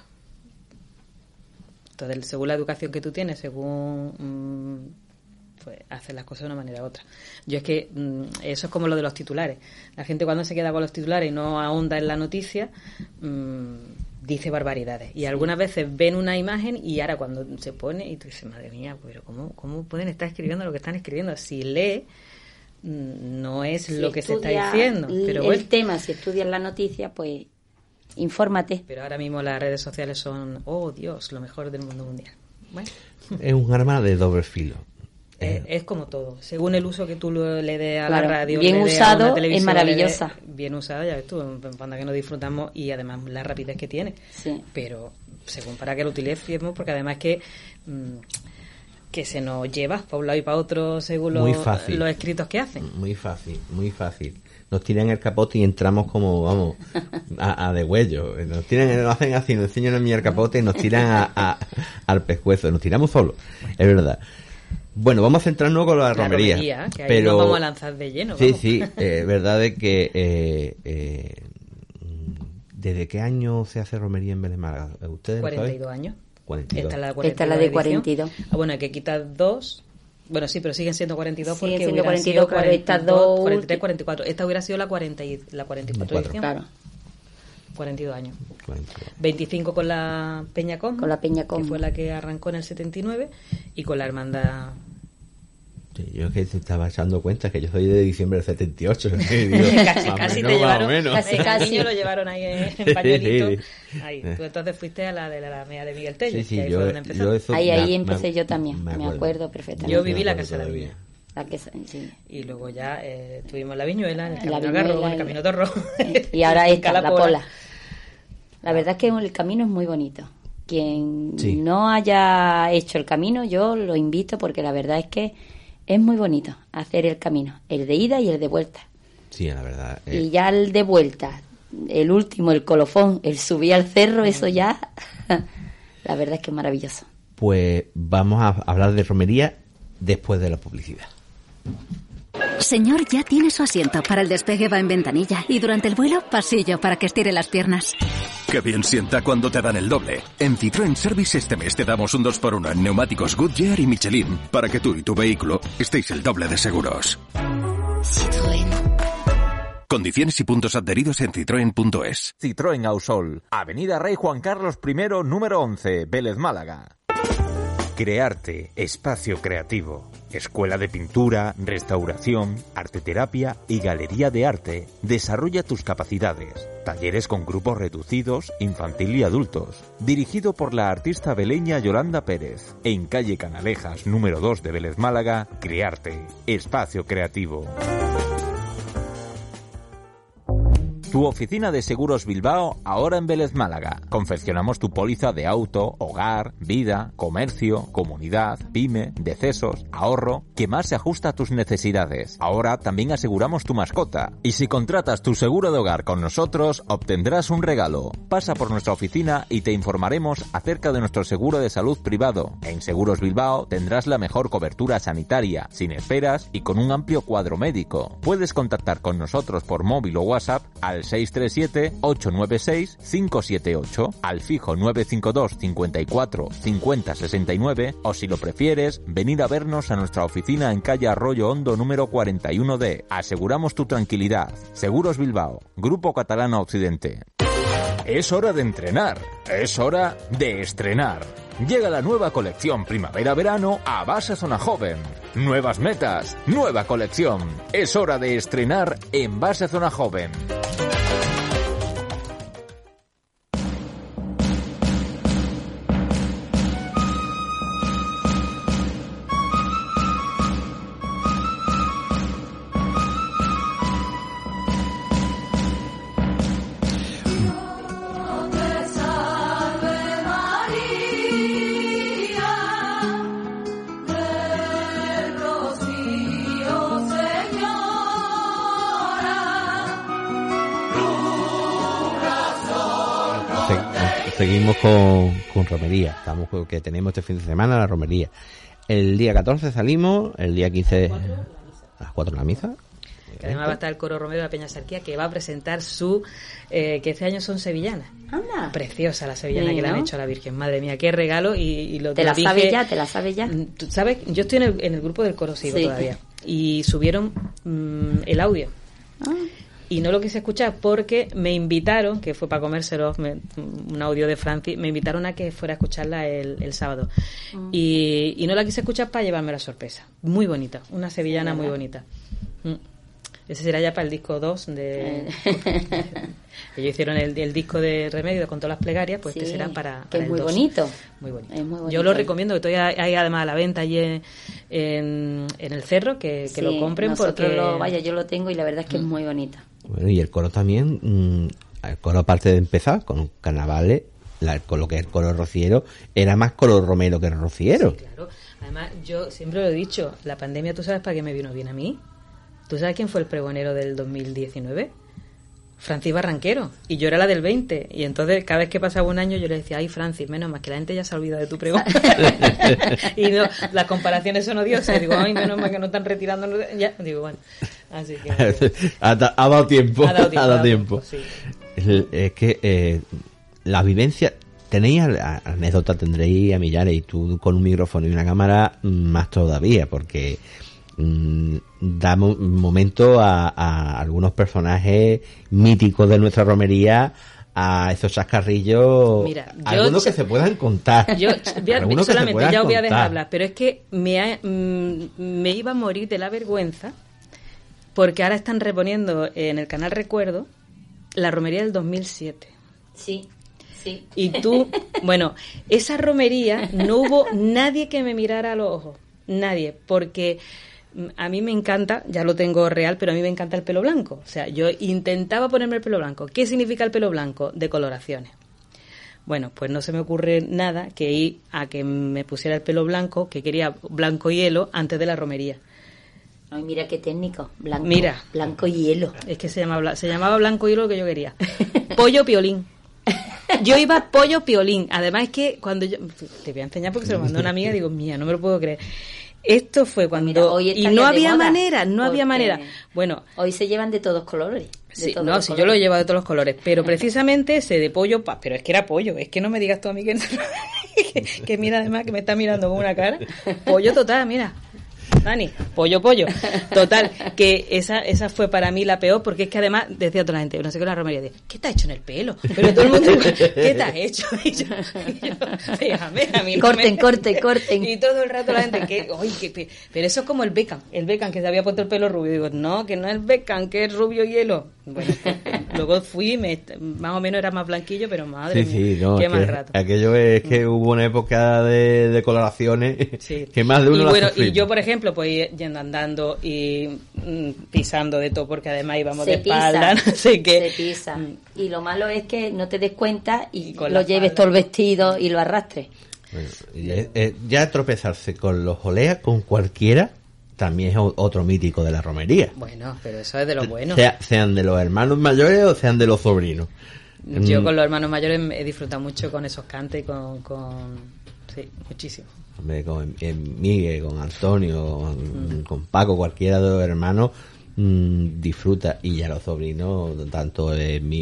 Entonces, según la educación que tú tienes, según pues hacer las cosas de una manera u otra. Yo es que eso es como lo de los titulares. La gente cuando se queda con los titulares y no ahonda en la noticia, dice barbaridades. Y algunas veces ven una imagen y ahora cuando se pone y tú dices, madre mía, pero ¿cómo pueden estar escribiendo lo que están escribiendo? Si lee, no es si lo que se está diciendo. Pero bueno, el tema, si estudias la noticia, pues infórmate. Pero ahora mismo las redes sociales son, oh Dios, lo mejor del mundo mundial. Bueno. Es un arma de doble filo. Es como todo, según el uso que tú le des a la radio, bien usado es maravillosa. Bien usada, ya ves tú, en banda que nos disfrutamos y además la rapidez que tiene. Sí. Pero según para que lo utilicemos, porque además que se nos lleva para un lado y para otro según los escritos que hacen. Muy fácil. Nos tiran el capote y entramos como, vamos, a degüello. Nos hacen así, nos enseñan a mí el capote y nos tiran al pescuezo. Nos tiramos solos, es verdad. Bueno, vamos a centrarnos con la romería. Que ahí pero nos vamos a lanzar de lleno. Sí, vamos. sí, verdad es que ¿desde qué año se hace romería en Vélez Málaga? ¿Ustedes 42 años. 42. Esta es la de 42. Bueno, hay que quitar 2. Bueno, sí, pero siguen siendo 42 Siguen porque siendo hubieran 42, sido claro, estas dos 43, 44. Esta hubiera sido la 44 edición. Claro. 42 años. 42. 25 con la Peñacom. Con la Peñacom. Que fue la que arrancó en el 79. Y con la Hermandad... Sí, yo es que te estaba echando cuenta que yo soy de diciembre del 78. Casi te llevaron. Casi lo llevaron ahí en pañuelito. Sí. Ahí. Tú entonces fuiste a la de la Alameda de Miguel Tello. Sí, que ahí yo, fue donde empezó. yo eso Ahí empecé yo también. Me acuerdo perfectamente. Yo viví la Casa de la Viña. Sí. Y luego ya tuvimos la Viñuela, en el Camino Viñuela, Garro, en el Camino Torro. Y ahora esta, la Calapola. Pola. La verdad es que el camino es muy bonito. Quien Sí. no haya hecho el camino, yo lo invito porque la verdad es que es muy bonito hacer el camino, el de ida y el de vuelta. Sí, la verdad. Y ya el de vuelta, el último, el colofón, el subir al cerro, eso ya, la verdad es que es maravilloso. Pues vamos a hablar de romería después de la publicidad. Señor, ya tiene su asiento. Para el despegue va en ventanilla y durante el vuelo, pasillo para que estire las piernas. Qué bien sienta cuando te dan el doble. En Citroën Service este mes te damos un 2x1 en neumáticos Goodyear y Michelin para que tú y tu vehículo estéis el doble de seguros. Citroën. Condiciones y puntos adheridos en citroen.es. Citroën Ausol, Avenida Rey Juan Carlos I, número 11, Vélez, Málaga. Crearte, espacio creativo. Escuela de pintura, restauración, arteterapia y galería de arte. Desarrolla tus capacidades. Talleres con grupos reducidos, infantil y adultos. Dirigido por la artista veleña Yolanda Pérez. En calle Canalejas, número 2 de Vélez, Málaga. Crearte, espacio creativo. Tu oficina de Seguros Bilbao, ahora en Vélez, Málaga. Confeccionamos tu póliza de auto, hogar, vida, comercio, comunidad, pyme, decesos, ahorro, que más se ajusta a tus necesidades. Ahora también aseguramos tu mascota. Y si contratas tu seguro de hogar con nosotros, obtendrás un regalo. Pasa por nuestra oficina y te informaremos acerca de nuestro seguro de salud privado. En Seguros Bilbao tendrás la mejor cobertura sanitaria, sin esperas y con un amplio cuadro médico. Puedes contactar con nosotros por móvil o WhatsApp al 637-896-578, al fijo 952 54 50 69, o si lo prefieres, venir a vernos a nuestra oficina en calle Arroyo Hondo número 41D. Aseguramos tu tranquilidad. Seguros Bilbao, Grupo Catalana Occidente. Es hora de entrenar, es hora de estrenar. Llega la nueva colección primavera-verano a Base Zona Joven. Nuevas metas, nueva colección. Es hora de estrenar en Base Zona Joven. Seguimos con romería. Estamos que tenemos este fin de semana la romería. El día 14 salimos, el día 15 a las 4 de la misa. Que además va a estar el Coro Romero de la Peña Sarquía, que va a presentar su que este año son sevillanas. Anda. Preciosa la sevillana Sí, que le han ¿no? hecho a la Virgen. Madre mía, qué regalo. Y lo ¿Te la dije, sabes ya? ¿Te la sabes ya? Tú sabes, yo estoy en el grupo del coro, sigo Sí. todavía. Y subieron el audio. Ah. Y no lo quise escuchar porque me invitaron, que fue para comérselo, un audio de Francis, me invitaron a que fuera a escucharla el sábado. Y no la quise escuchar para llevarme la sorpresa. Muy bonita, una sevillana muy bonita. Ese será ya para el disco 2 de... Ellos hicieron el disco de Remedio con todas las plegarias, pues Sí, este será para que es el muy 2. bonito. Muy bonito. Es muy bonito. Yo lo recomiendo, que todavía hay además a la venta allí en el Cerro, que Sí, lo compren nosotros porque... yo lo tengo y la verdad es que es muy bonito. Bueno, y el coro también, el coro aparte de empezar con carnavales, con lo que es el coro rociero, era más coro romero que rociero. Sí, claro. Además, yo siempre lo he dicho, la pandemia, ¿tú sabes para qué me vino bien a mí? ¿Tú sabes quién fue el pregonero del 2019? Francis Barranquero, y yo era la del 20, y entonces cada vez que pasaba un año yo le decía, ay Francis, menos mal que la gente ya se ha olvidado de tu pregunta. Y no, las comparaciones son odiosas, digo, ay, menos mal que no están retirando, ya, digo, bueno, así que... ha dado tiempo, ha dado tiempo, sí. Es que la vivencia, tenéis anécdotas, tendréis a millares, y tú con un micrófono y una cámara más todavía, porque... da momento a algunos personajes míticos de nuestra romería, a esos chascarrillos. Mira, algunos que se puedan contar. Yo solamente ya os voy a dejar hablar, pero es que me iba a morir de la vergüenza, porque ahora están reponiendo en el canal Recuerdo la romería del 2007. Sí. Y tú, bueno, esa romería no hubo nadie que me mirara a los ojos, nadie, porque a mí me encanta, ya lo tengo real, pero a mí me encanta el pelo blanco. O sea, yo intentaba ponerme el pelo blanco. ¿Qué significa el pelo blanco? Decoloraciones. Bueno, pues no se me ocurre nada que ir a que me pusiera el pelo blanco, que quería blanco hielo, antes de la romería. Ay, mira qué técnico. Blanco, mira, blanco hielo. Es que se llamaba blanco hielo lo que yo quería. Pollo piolín. Yo iba pollo piolín. Además es que cuando yo... Te voy a enseñar porque se lo mandó una amiga y digo, mía, no me lo puedo creer. Esto fue cuando... Mira, y no había manera. Bueno, hoy se llevan de todos colores. Sí, no, si yo lo he llevado de todos los colores, pero precisamente ese de pollo, pero es que era pollo, es que no me digas tú a mí que mira, además que me está mirando con una cara. Pollo total, mira. Dani, pollo. Total, que esa fue para mí la peor, porque es que además decía toda la gente, no sé qué, la romería, de, ¿qué te has hecho en el pelo? Pero todo el mundo, ¿qué te has hecho? Y yo, déjame, a mí corten. Y todo el rato la gente, pero eso es como el Beckham que se había puesto el pelo rubio. Digo, no, que no es Beckham, que es rubio hielo. Bueno, luego fui, más o menos era más blanquillo, pero madre mía, qué mal rato. Aquello es que hubo una época de coloraciones que más de uno y bueno, y yo, por ejemplo, pues yendo andando y pisando de todo, porque además íbamos de espalda, no sé qué. Se pisa. Y lo malo es que no te des cuenta y lo lleves todo el vestido y lo arrastres. Bueno, ya tropezarse con los oleas, con cualquiera, también es otro mítico de la romería. Bueno, pero eso es de lo bueno. Sean de los hermanos mayores o sean de los sobrinos. Yo con los hermanos mayores he disfrutado mucho con esos cantes, sí, muchísimo. Hombre, con Miguel, con Antonio, con Paco, cualquiera de los hermanos disfruta. Y ya los sobrinos, tanto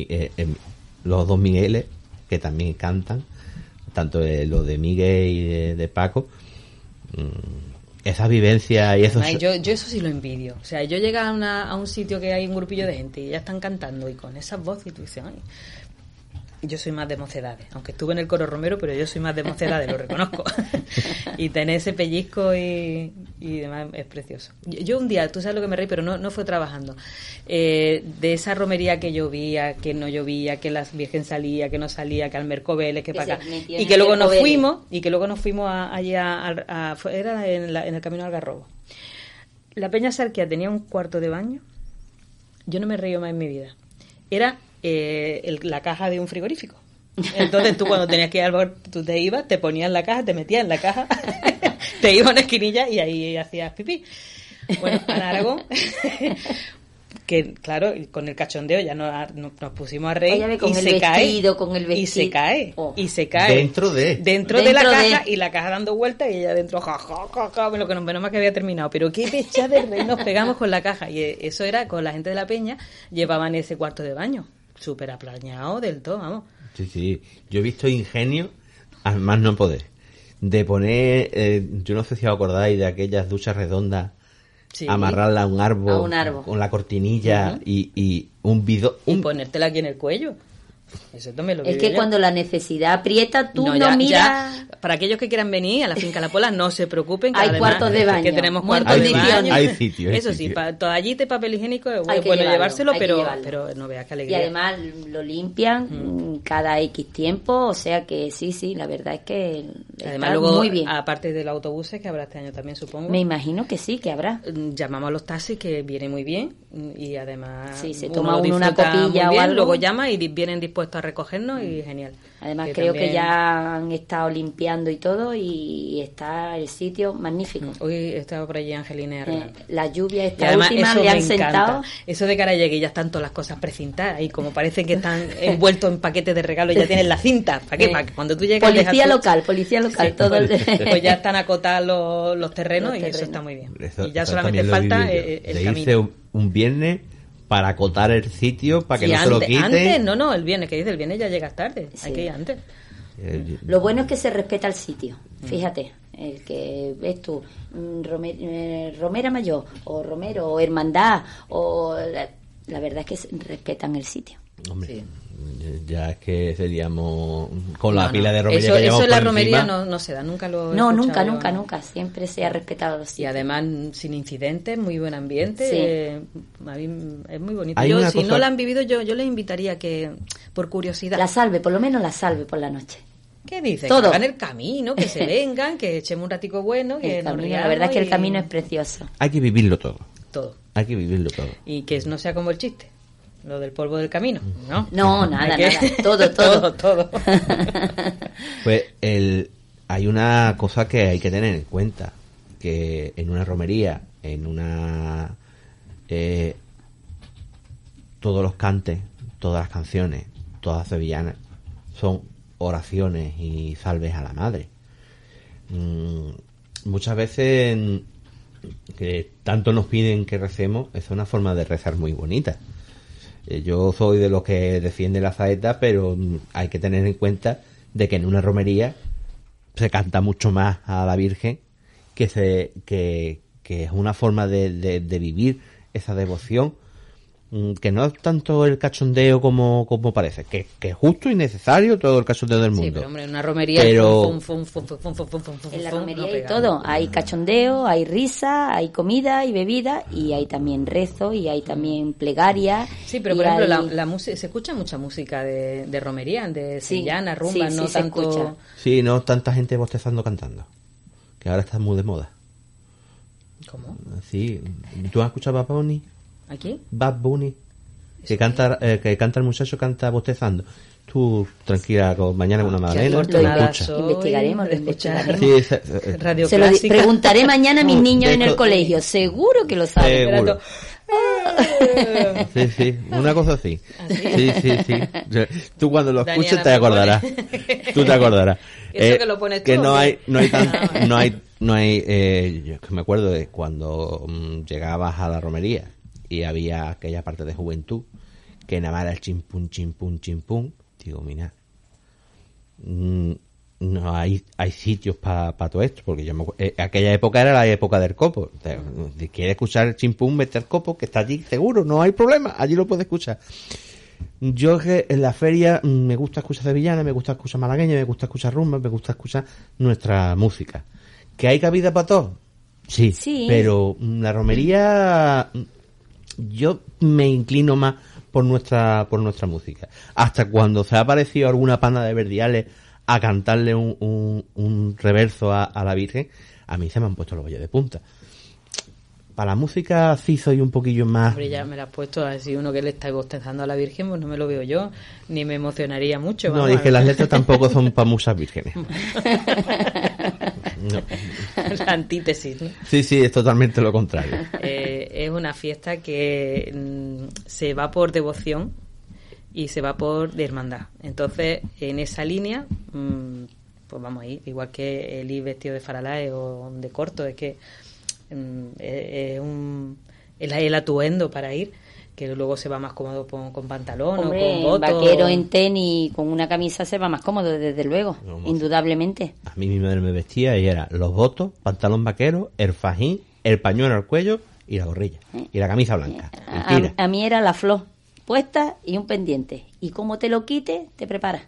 los dos Migueles, que también cantan, tanto los de Miguel y de Paco, esa vivencia y eso. Yo eso sí lo envidio. O sea, yo llego a un sitio que hay un grupillo de gente y ya están cantando y con esas voces y tú dices, ay, yo soy más de Mocedades, aunque estuve en el coro Romero, pero yo soy más de Mocedades, lo reconozco. Y tener ese pellizco y demás es precioso. Yo un día, tú sabes lo que me reí, pero no fue trabajando, de esa romería que llovía, que no llovía, que la Virgen salía, que no salía, que al Mercobeles, que para acá, y que luego nos fuimos allí era en el camino al Algarrobo. La Peña Sarquía tenía un cuarto de baño. Yo no me reío más en mi vida. Era la caja de un frigorífico. Entonces tú cuando tenías que ir al bar, tú te ibas, te ponías en la caja, te metías en la caja, te ibas a una esquinilla y ahí hacías pipí. Bueno, en Aragón, que claro, con el cachondeo ya nos pusimos a reír. Oye, con el vestido. Y se cae dentro de la caja y la caja dando vueltas y ella dentro lo que menos más que había terminado, pero qué pecha de reír nos pegamos con la caja. Y eso era con la gente de la Peña, llevaban ese cuarto de baño súper aplañado del todo, vamos. Sí, yo he visto ingenio al más no poder de poner, yo no sé si os acordáis de aquellas duchas redondas, sí, amarrarla a un árbol con la cortinilla, y un bidón y ponértela aquí en el cuello. Eso también lo es que cuando la necesidad aprieta, tú no miras. Ya, para aquellos que quieran venir a la Finca La Pola, no se preocupen, que hay además, cuartos de baño, que tenemos cuartos de baño. Hay sitios. Eso sí, toallita y papel higiénico es bueno llevárselo, pero no veas qué alegría. Y además lo limpian cada X tiempo, o sea que sí, la verdad es que además luego, muy bien. Aparte de los autobuses que habrá este año también, supongo. Me imagino que sí, que habrá. Llamamos a los taxis, que viene muy bien, y además sí, se toma una copilla o algo. Luego llama y vienen dispuestos dispuestos a recogernos y genial. Además creo que ya han estado limpiando y todo y está el sitio magnífico. Hoy he estado por allí, Angelina, la lluvia y esta además, última le han sentado. Eso de cara llegue y ya están todas las cosas precintadas y como parece que están envueltos en paquetes de regalo ya tienen la cinta. ¿Para qué? Para que cuando tú llegas policía local, sí, todo pues ya están acotados los terrenos y eso está muy bien. Y ya solamente falta el camino. Un viernes para acotar el sitio, para que no se lo quiten. Antes, no, el viernes, que dice, el viernes ya llegas tarde, hay que ir antes. Lo bueno es que se respeta el sitio, fíjate, el que ves tú, Romera Mayor, o Romero, o Hermandad, o la verdad es que respetan el sitio. Hombre, sí. Ya es que seríamos con la pila de romería que llevamos eso en la por romería encima. no se da, nunca lo he escuchado. Nunca, siempre se ha respetado los sitios. Y además sin incidentes, muy buen ambiente, a mí es muy bonito. Si no la han vivido, yo les invitaría que, por curiosidad, por lo menos la salve por la noche. ¿Qué dices? Todo. Que hagan el camino, que se vengan, que echemos un ratico bueno, que nos riamos. La verdad es que el camino es precioso. Hay que vivirlo todo. Hay que vivirlo todo. Y que no sea como el chiste. Lo del polvo del camino, ¿no? No, nada. Todo. Pues hay una cosa que hay que tener en cuenta, que en una romería, todos los cantes, todas las canciones, todas las sevillanas, son oraciones y salves a la Madre. Muchas veces que tanto nos piden que recemos, es una forma de rezar muy bonita. Yo soy de los que defiende la saeta, pero hay que tener en cuenta de que en una romería se canta mucho más a la Virgen, que es una forma de vivir esa devoción, que no es tanto el cachondeo como parece, que es justo y necesario todo el cachondeo del mundo. Sí, pero hombre, en una romería en la romería hay todo, hay cachondeo, hay risa, hay comida y bebida, y hay también rezo, y hay también plegaria. Sí, pero por ejemplo la música, se escucha mucha música de romería, de sevillana, rumba, no tanto. Escucha. Sí, no tanta gente bostezando cantando, que ahora está muy de moda. ¿Cómo? Sí, ¿tú has escuchado Bad Bunny? ¿Aquí? Bad Bunny, que canta el muchacho, canta bostezando. Tú tranquila, mañana con una magdalena lo investigaremos. Sí, Radio se lo preguntaré mañana a mis niños en el colegio, seguro que lo saben. Seguro. Sí, una cosa así. Sí. Tú cuando lo escuches te acordarás. Tú te acordarás. Eso que lo pones tú. Que no hay yo me acuerdo de cuando llegabas a la romería y había aquella parte de juventud que nada más era el chimpún. Digo, mira, no hay sitios para todo esto, porque yo aquella época era la época del copo. Si quieres escuchar el chimpún, vete al copo, que está allí seguro, no hay problema, allí lo puedes escuchar. Yo en la feria me gusta escuchar sevillana, me gusta escuchar malagueña, me gusta escuchar rumba, me gusta escuchar nuestra música. ¿Que hay cabida para todo? Sí, pero la romería yo me inclino más por nuestra música. Hasta cuando se ha aparecido alguna panda de verdiales a cantarle un reverso a la Virgen, a mí se me han puesto los vellos de punta. Para la música sí soy un poquillo más... Hombre, ya me la has puesto así, uno que le está bostezando a la Virgen, pues no me lo veo yo, ni me emocionaría mucho. No, es que las letras tampoco son para muchas vírgenes. No. La antítesis, ¿no? Sí, es totalmente lo contrario. Es una fiesta que se va por devoción y se va por de hermandad. Entonces, en esa línea, pues vamos a ir, igual que el ir vestido de faralae o de corto, es que es el atuendo para ir, que luego se va más cómodo con pantalón. Hombre, o con botos. Vaquero en tenis con una camisa se va más cómodo, desde luego, indudablemente. A mí mi madre me vestía y era los botos, pantalón vaquero, el fajín, el pañuelo al cuello y la gorrilla y la camisa blanca. A mí era la flor puesta y un pendiente, y como te lo quites te preparas.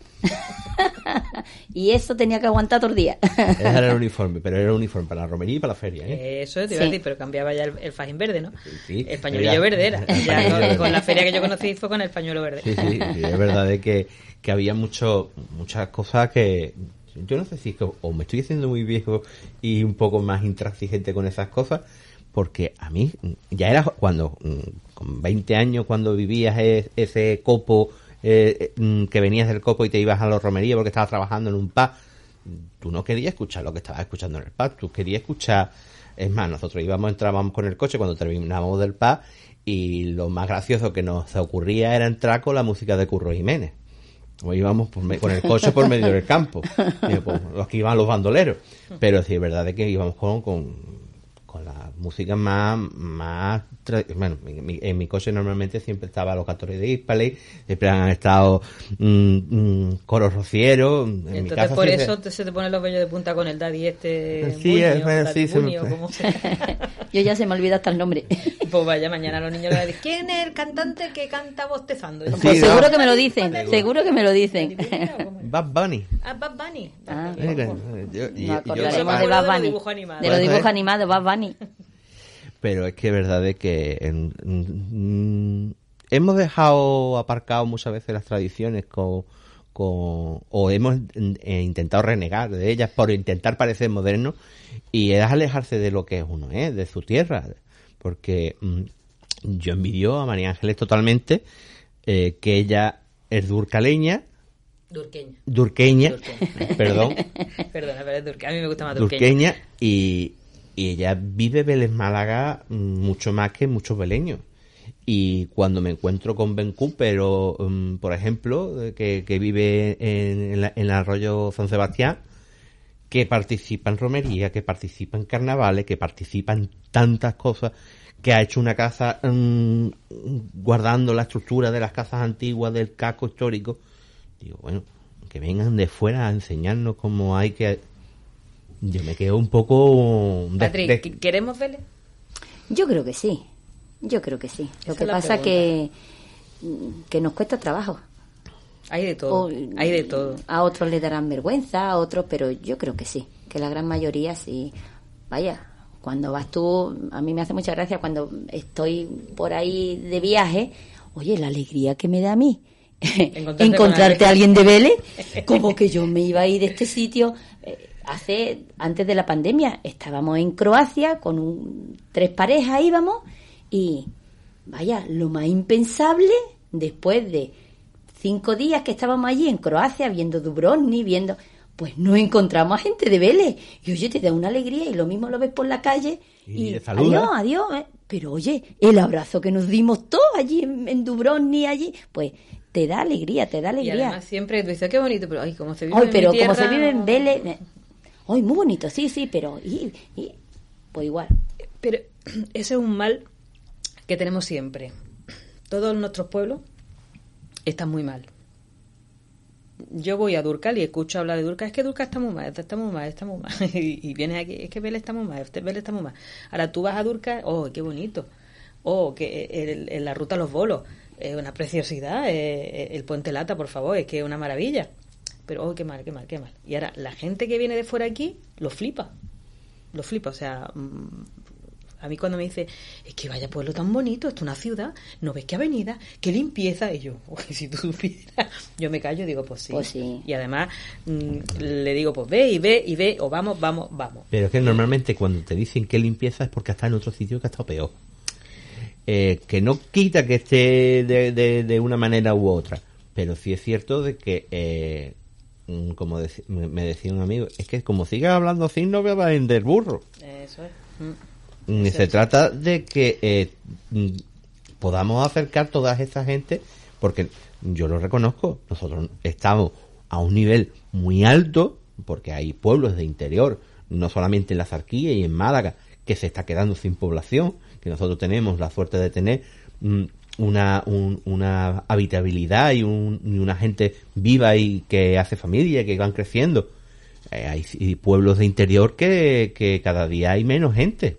Y eso tenía que aguantar todo el día. Ese era el uniforme, pero era el uniforme para la romería y para la feria, Eso te iba a decir, pero cambiaba ya el fajín verde, ¿no? Sí, el pañuelillo verde era. Ya con la feria que yo conocí fue con el pañuelo verde. Sí, es verdad de que había muchas cosas que yo no sé si o me estoy haciendo muy viejo y un poco más intransigente con esas cosas, porque a mí ya era cuando con 20 años, cuando vivías ese copo que venías del Copo y te ibas a la romería porque estabas trabajando en un pub, tú no querías escuchar lo que estabas escuchando en el pub, tú querías escuchar. Es más, nosotros entrábamos con el coche cuando terminábamos del pub y lo más gracioso que nos ocurría era entrar con la música de Curro Jiménez. O íbamos con el coche por medio del campo, pues, los que iban los bandoleros. Pero sí es verdad de que íbamos con la música más bueno, en mi coche normalmente siempre estaba los Cantores de Hispale, siempre han estado coros rocieros. Entonces casa, por eso se te ponen los vellos de punta con el daddy sí, yo ya se me olvida hasta el nombre. Pues vaya, mañana los niños le van a decir, ¿quién es el cantante que canta bostezando? Sí, pues seguro que me lo dicen, seguro que me lo dicen. Bad Bunny. Bad Bunny. Nos acordaremos de Bad Bunny, de los dibujos animados, Bad Bunny. Pero es que es verdad de que hemos dejado aparcado muchas veces las tradiciones o hemos intentado renegar de ellas por intentar parecer modernos, y es alejarse de lo que es uno, de su tierra. Porque yo envidio a María Ángeles totalmente, que ella es durcaleña. Durqueña. Perdona, pero es a mí me gusta más durqueña. Y ella vive Vélez Málaga mucho más que muchos veleños. Y cuando me encuentro con Ben Cooper, por ejemplo, que vive en el arroyo San Sebastián, que participa en romería, que participa en carnavales, que participa en tantas cosas, que ha hecho una casa guardando la estructura de las casas antiguas del casco histórico. Digo, bueno, que vengan de fuera a enseñarnos cómo hay que... Yo me quedo un poco... Patrick, ¿queremos Vélez? Yo creo que sí. Lo que pasa que nos cuesta trabajo. Hay de todo, hay de todo. A otros les darán vergüenza, a otros, pero yo creo que sí, que la gran mayoría sí. Vaya, cuando vas tú, a mí me hace mucha gracia cuando estoy por ahí de viaje, oye, la alegría que me da a mí encontrarte a alguien de Vélez, como que yo me iba a ir de este sitio. Antes de la pandemia estábamos en Croacia con 3 parejas, íbamos, y vaya, lo más impensable, después de 5 días que estábamos allí en Croacia viendo Dubrovnik, pues nos encontramos a gente de Vélez, y oye, te da una alegría, y lo mismo lo ves por la calle y adiós, pero oye, el abrazo que nos dimos todos allí en Dubrovnik, allí, pues te da alegría. Y además siempre tú dices, qué bonito, pero ay, como se vive en mi tierra, como se vive en Vélez, ay, muy bonito, sí, pero pues igual. Pero ese es un mal que tenemos siempre. Todos nuestros pueblos están muy mal. Yo voy a Durcal y escucho hablar de Durcal, es que Durcal está muy mal. Y vienes aquí, es que Vélez está muy mal, Vélez está muy mal. Ahora tú vas a Durcal, oh, qué bonito. Oh, que en la ruta Los Bolos, es una preciosidad. El Puente Lata, por favor, es que es una maravilla. Pero, oh, qué mal. Y ahora, la gente que viene de fuera aquí, lo flipa. O sea, a mí cuando me dice, es que vaya pueblo tan bonito, esto es una ciudad, ¿no ves qué avenida, qué limpieza? Y yo, si tú supieras, yo me callo y digo, pues sí. Y además le digo, pues ve, o vamos. Pero es que normalmente cuando te dicen qué limpieza es porque está en otro sitio que ha estado peor. Que no quita que esté de una manera u otra, pero sí es cierto de que, como me decía un amigo, es que como sigas hablando así no me va a vender burro. Eso es. Se trata de que podamos acercar toda esta gente, porque yo lo reconozco, nosotros estamos a un nivel muy alto, porque hay pueblos de interior, no solamente en la Zarquilla y en Málaga, que se está quedando sin población, que nosotros tenemos la suerte de tener una habitabilidad y una gente viva y que hace familia, que van creciendo. Hay pueblos de interior que cada día hay menos gente.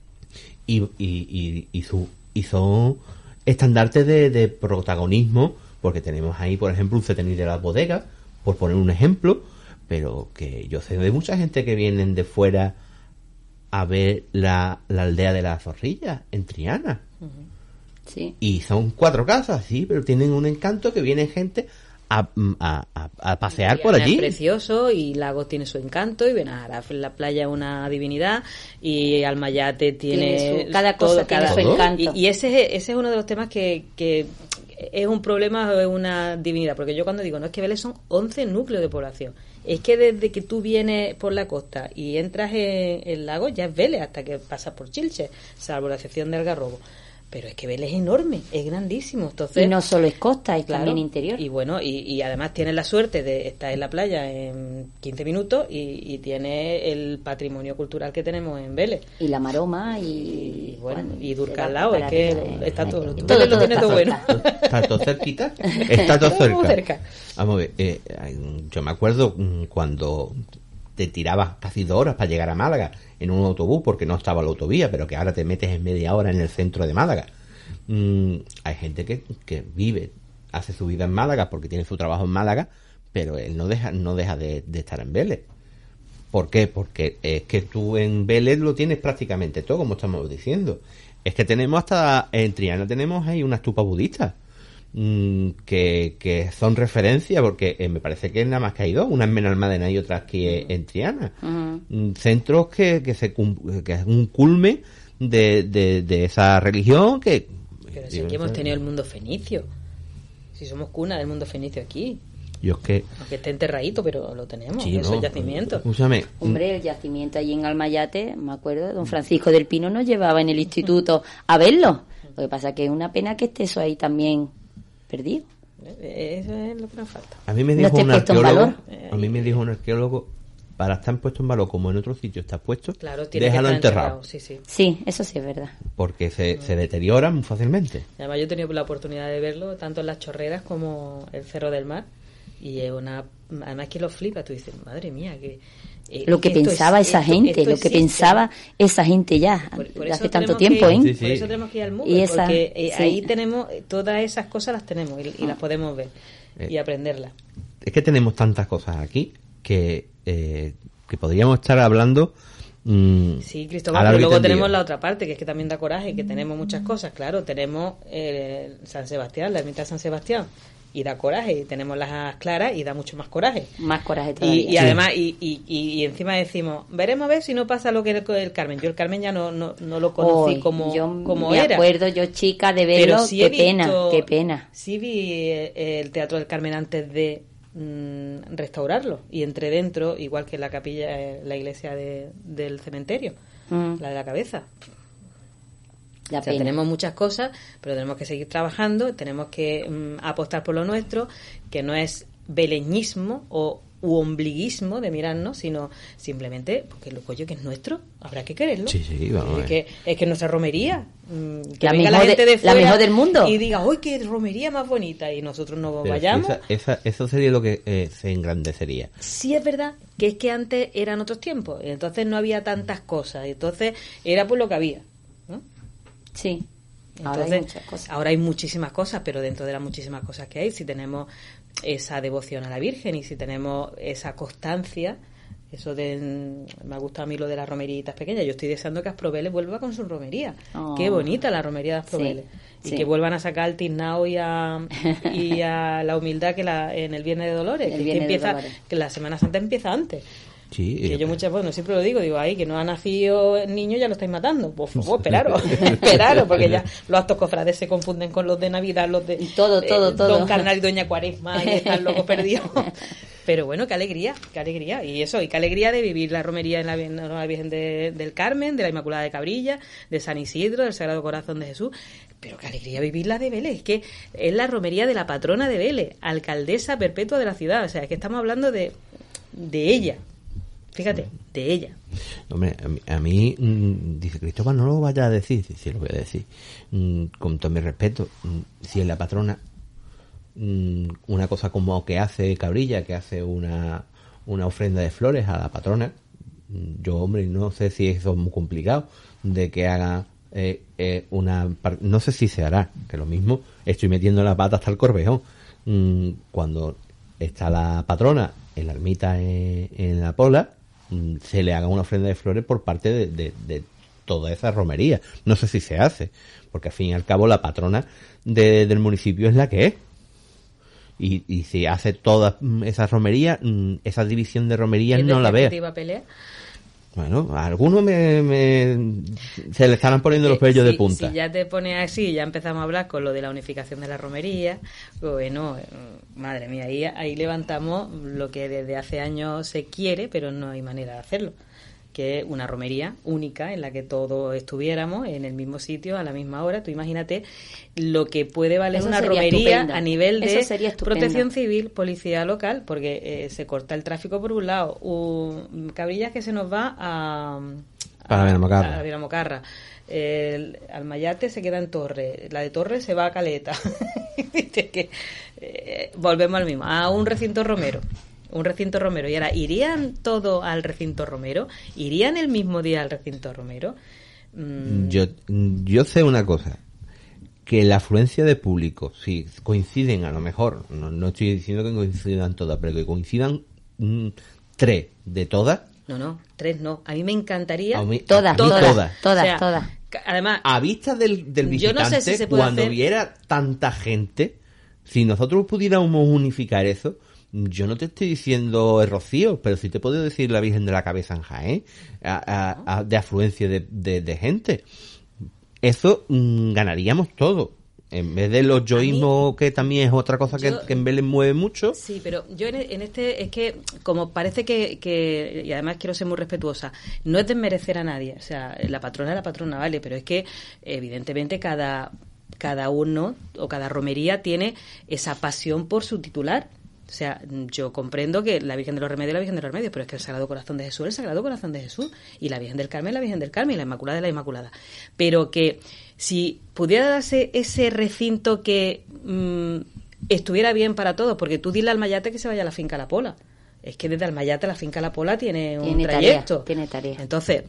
Y son estandartes de protagonismo, porque tenemos ahí, por ejemplo, un CETENI de las bodegas, por poner un ejemplo, pero que yo sé de mucha gente que vienen de fuera a ver la aldea de la Zorrilla, en Triana. Sí. Y son 4 casas, sí, pero tienen un encanto que viene gente a pasear por allí. Es precioso, y Lagos tiene su encanto, y Benahara, la playa es una divinidad, y Almayate tiene cada cosa tiene su encanto. Y ese es uno de los temas que es un problema o es una divinidad, porque yo cuando digo, no, es que Vélez son 11 núcleos de población, es que desde que tú vienes por la costa y entras en el lago ya es Vélez hasta que pasas por Chilche, salvo la excepción de Algarrobo. Pero es que Vélez es enorme, es grandísimo. Entonces, y no solo es costa, es claro, también interior. Y bueno, y además tienes la suerte de estar en la playa en 15 minutos y tienes el patrimonio cultural que tenemos en Vélez. Y la maroma y bueno, y Durca al lado, es que está todo. Todo lo tiene todo bueno. Está todo cerquita. Está todo cerca. Muy cerca. Vamos a ver, yo me acuerdo cuando te tirabas casi 2 horas para llegar a Málaga en un autobús porque no estaba la autovía, pero que ahora te metes en media hora en el centro de Málaga. Hay gente que vive, hace su vida en Málaga porque tiene su trabajo en Málaga, pero él no deja de estar en Vélez. ¿Por qué? Porque es que tú en Vélez lo tienes prácticamente todo, como estamos diciendo. Es que tenemos hasta, en Triana tenemos ahí una estupa budista, que son referencia, porque me parece que nada más que hay 2, una en Benalmádena y otra aquí en Triana. Centros que es un culmen de esa religión que... Pero si aquí hemos tenido el mundo fenicio, si somos cuna del mundo fenicio aquí. Yo es que... Aunque esté enterradito, pero lo tenemos, sí, esos no, yacimientos. Escúchame. Hombre, el yacimiento allí en Almayate, me acuerdo, don Francisco del Pino nos llevaba en el instituto a verlo. Lo que pasa que es una pena que esté eso ahí también perdido. Eso es lo que nos falta. A mí me dijo un arqueólogo, para estar puesto en valor como en otro sitio está puesto, claro, déjalo enterrado. Sí, eso sí es verdad. Porque se deteriora muy fácilmente. Además yo he tenido la oportunidad de verlo tanto en las Chorreras como el Cerro del Mar, y es además que lo flipa, tú dices, madre mía, que lo que pensaba esa gente, lo que pensaba esa gente ya por hace tanto tiempo, ¿eh? Sí, sí. Por eso tenemos que ir al MUBE, porque sí, ahí tenemos todas esas cosas, las tenemos y las podemos ver y aprenderlas. Es que tenemos tantas cosas aquí que podríamos estar hablando. Sí, Cristóbal, pero luego tenemos la otra parte, que es que también da coraje, que tenemos muchas cosas, claro, tenemos San Sebastián, la ermita de San Sebastián, y da coraje, y tenemos las claras y da mucho más coraje. Más coraje todavía. Y además, y encima decimos, veremos a ver si no pasa lo que el Carmen. Yo el Carmen ya no lo conocí como me era. Acuerdo yo, chica, de verlo, sí qué pena. Sí vi el Teatro del Carmen antes de restaurarlo, y entré dentro, igual que la capilla, la iglesia del cementerio, la de la cabeza. O sea, tenemos muchas cosas, pero tenemos que seguir trabajando, tenemos que apostar por lo nuestro, que no es beleñismo u ombliguismo de mirarnos, sino simplemente porque lo que es nuestro, habrá que quererlo. Sí, vamos. Es que nuestra romería, que la venga la gente de fuera, la mejor del mundo, y diga, ¡uy, qué romería más bonita! Y nosotros no vayamos. Eso sería lo que se engrandecería. Sí, es verdad que es que antes eran otros tiempos, y entonces no había tantas cosas, y entonces era pues lo que había, ¿no? Sí. Entonces, ahora hay muchísimas cosas, pero dentro de las muchísimas cosas que hay, si tenemos esa devoción a la Virgen y si tenemos esa constancia, eso de... Me gusta a mí lo de las romeritas pequeñas. Yo estoy deseando que Asproveles vuelva con su romería. Qué bonita la romería de Asproveles. Sí, y que vuelvan a sacar al tiznao y a la humildad que en el Viernes de Dolores. Que la Semana Santa empieza antes. Sí, que yo muchas veces, siempre lo digo, ahí que no ha nacido el niño, ya lo estáis matando. Por favor, esperaros, porque ya los actos cofrades se confunden con los de Navidad, los de todo. Don Carnal y Doña Cuaresma, y están locos perdidos. Pero bueno, qué alegría, y eso, y qué alegría de vivir la romería en la Virgen del Carmen, de la Inmaculada de Cabrilla, de San Isidro, del Sagrado Corazón de Jesús. Pero qué alegría vivirla de Vélez, que es la romería de la patrona de Vélez, alcaldesa perpetua de la ciudad, o sea, que estamos hablando de ella. Fíjate, de ella. Hombre, a mí dice Cristóbal, no lo vaya a decir. Sí, lo voy a decir. Con todo mi respeto, si es la patrona, una cosa como que hace Cabrilla, que hace una ofrenda de flores a la patrona, yo, hombre, no sé si eso es muy complicado, de que haga no sé si se hará, que lo mismo, estoy metiendo la pata hasta el Corvejón. Cuando está la patrona en la ermita en la Pola, se le haga una ofrenda de flores por parte de toda esa romería. No sé si se hace, porque al fin y al cabo la patrona del municipio es la que es. Y si hace toda esa romería, esa división de romerías no la veo. ¿Te iba a pelear? Bueno, a algunos se le estarán poniendo los pellos de punta. Si ya te pones así, ya empezamos a hablar con lo de la unificación de la romería, bueno, madre mía, ahí levantamos lo que desde hace años se quiere, pero no hay manera de hacerlo, que es una romería única en la que todos estuviéramos en el mismo sitio a la misma hora. Tú imagínate lo que puede valer una romería estupendo. A nivel de protección civil, policía local, porque se corta el tráfico por un lado, Cabrillas que se nos va a Vilamocarra, al Mayate se queda en Torre, la de Torre se va a Caleta. Volvemos al mismo, a un recinto romero. Y ahora, ¿irían todos al recinto romero? ¿Irían el mismo día al recinto romero? Yo sé una cosa, que la afluencia de público, si coinciden, a lo mejor, no estoy diciendo que coincidan todas, pero que coincidan 3 de todas. No, 3 no. A mí me encantaría... Todas. O sea, además, a vista del visitante, yo no sé si se puede cuando hacer... viera tanta gente, si nosotros pudiéramos unificar eso, yo no te estoy diciendo el Rocío, pero sí te puedo decir la Virgen de la Cabeza en Jaén, de afluencia de gente. Eso ganaríamos todo. En vez de los yoísmos, que también es otra cosa que en Belén mueve mucho. Sí, pero yo en este es que, como parece que, y además quiero ser muy respetuosa, no es desmerecer a nadie. O sea, la patrona, vale, pero es que evidentemente cada uno o cada romería tiene esa pasión por su titular. O sea, yo comprendo que la Virgen de los Remedios es la Virgen de los Remedios, pero es que el Sagrado Corazón de Jesús es el Sagrado Corazón de Jesús, y la Virgen del Carmen es la Virgen del Carmen, y la Inmaculada es la Inmaculada. Pero que si pudiera darse ese recinto que estuviera bien para todos, porque tú dile al Mayate que se vaya a la finca La Pola. Es que desde Almayate a la finca La Pola tiene un trayecto. Tiene tarea. Entonces,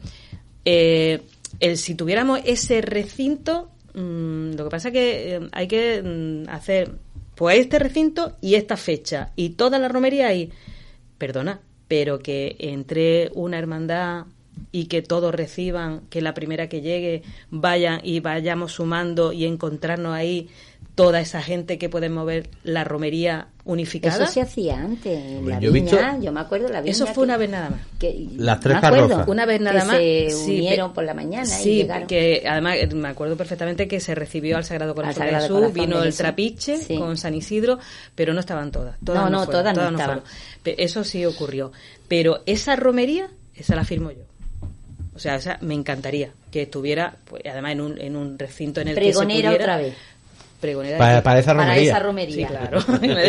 si tuviéramos ese recinto, lo que pasa es que hay que hacer... Pues este recinto y esta fecha y toda la romería ahí. Perdona, pero que entre una hermandad y que todos reciban, que la primera que llegue vayan y vayamos sumando y encontrarnos ahí toda esa gente que puede mover la romería unificada. Eso se hacía antes en la viña, yo me acuerdo la viña. Eso fue una vez nada más. Las 3 carrozas. Una vez nada más. Se unieron por la mañana y llegaron. Que además me acuerdo perfectamente que se recibió al Sagrado Corazón de Jesús, vino el trapiche con San Isidro, pero no estaban todas. Todas no estaban. Eso sí ocurrió. Pero esa romería, esa la firmo yo. O sea, esa me encantaría que estuviera, pues, además en un recinto en el que se pudiera... otra vez. Para esa romería. Para esa romería. Sí, claro.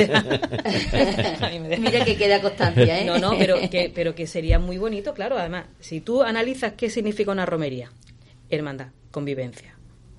Mira que queda constancia, ¿eh? No, pero que sería muy bonito, claro. Además, si tú analizas qué significa una romería, hermandad, convivencia.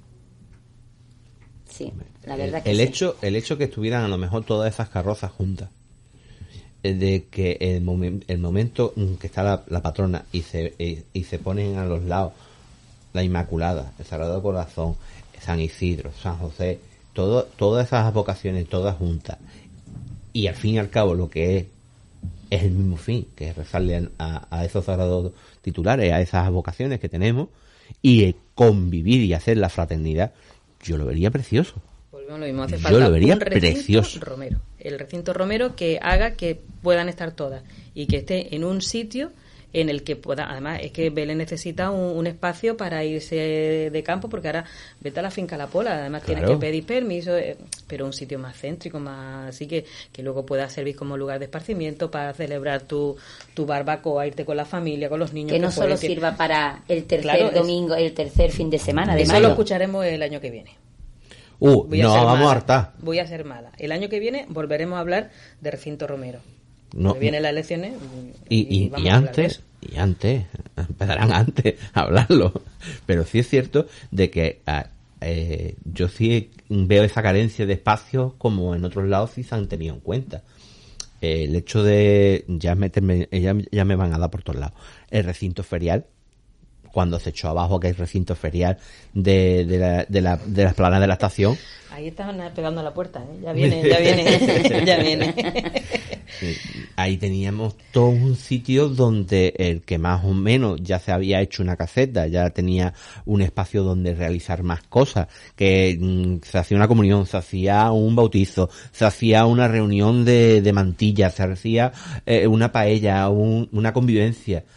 Sí, la verdad que el hecho que estuvieran a lo mejor todas esas carrozas juntas, de que el momento que está la patrona y se ponen a los lados la Inmaculada, el Sagrado Corazón, San Isidro, San José, todas esas vocaciones todas juntas, y al fin y al cabo lo que es el mismo fin, que es rezarle a esos sagrados titulares, a esas vocaciones que tenemos, y convivir y hacer la fraternidad, yo lo vería precioso. Volvemos a lo mismo, hace falta yo lo vería un recinto precioso. Romero. El recinto romero que haga que puedan estar todas y que esté en un sitio en el que pueda, además es que Belén necesita un espacio para irse de campo, porque ahora vete a la finca La Pola, además tienes que pedir permiso, pero un sitio más céntrico, más así que luego pueda servir como lugar de esparcimiento para celebrar tu barbacoa, irte con la familia, con los niños. Que no solo sirva para el tercer domingo, el tercer fin de semana de mayo. Eso lo escucharemos el año que viene. Vamos a hartar. Voy a ser mala. El año que viene volveremos a hablar de recinto romero. No, vienen las elecciones y antes empezarán antes a hablarlo, pero sí es cierto de que yo sí veo esa carencia de espacios como en otros lados sí se han tenido en cuenta. El hecho de ya me van a dar por todos lados el recinto ferial, cuando se echó abajo aquel recinto ferial de la explanada de la estación. Ahí estaban pegando a la puerta, ¿eh? Ya viene. Sí, ahí teníamos todo un sitio donde el que más o menos ya se había hecho una caseta, ya tenía un espacio donde realizar más cosas, que se hacía una comunión, se hacía un bautizo, se hacía una reunión de mantillas, se hacía una paella, una convivencia.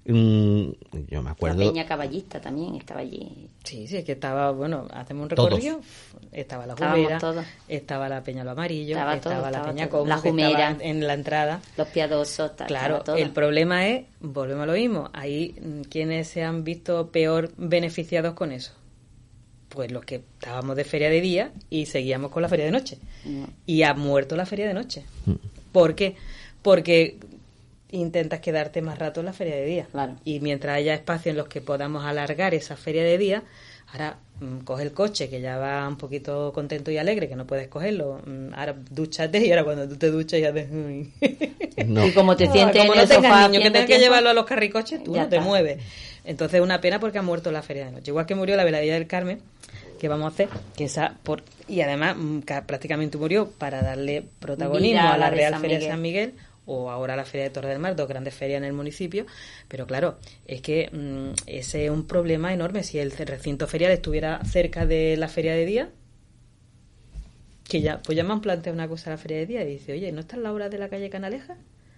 Yo me acuerdo... La Peña Caballista también estaba allí. Sí, es que estaba, bueno, hacemos un recorrido, estaba la Jumera, estaba la Peña Lo Amarillo, estaba la Peña Como, la Jumera, en la entrada. Los Piadosos, claro, el problema es, volvemos a lo mismo, ahí, ¿quiénes se han visto peor beneficiados con eso? Pues los que estábamos de feria de día y seguíamos con la feria de noche. Y ha muerto la feria de noche. ¿Por qué? Porque intentas quedarte más rato en la feria de día. Claro. Y mientras haya espacio en los que podamos alargar esa feria de día, ahora coge el coche, que ya va un poquito contento y alegre, que no puedes cogerlo, ahora dúchate, y ahora cuando tú te duchas ya te... No. Y como te sientes como en no el tengas sofá niño que tengas que llevarlo a los carricoches, tú ya no te está. mueves. Entonces es una pena porque ha muerto la feria de noche. Igual que murió la Veladilla del Carmen, que vamos a hacer, que esa y además prácticamente murió para darle protagonismo Vida a la de Real San Feria de Miguel. San Miguel, o ahora la Feria de Torre del Mar, dos grandes ferias en el municipio, pero claro, es que ese es un problema enorme. Si el recinto ferial estuviera cerca de la feria de día, que ya me han planteado una cosa a la feria de día, y dice, oye, ¿no está en la obra de la calle Canaleja?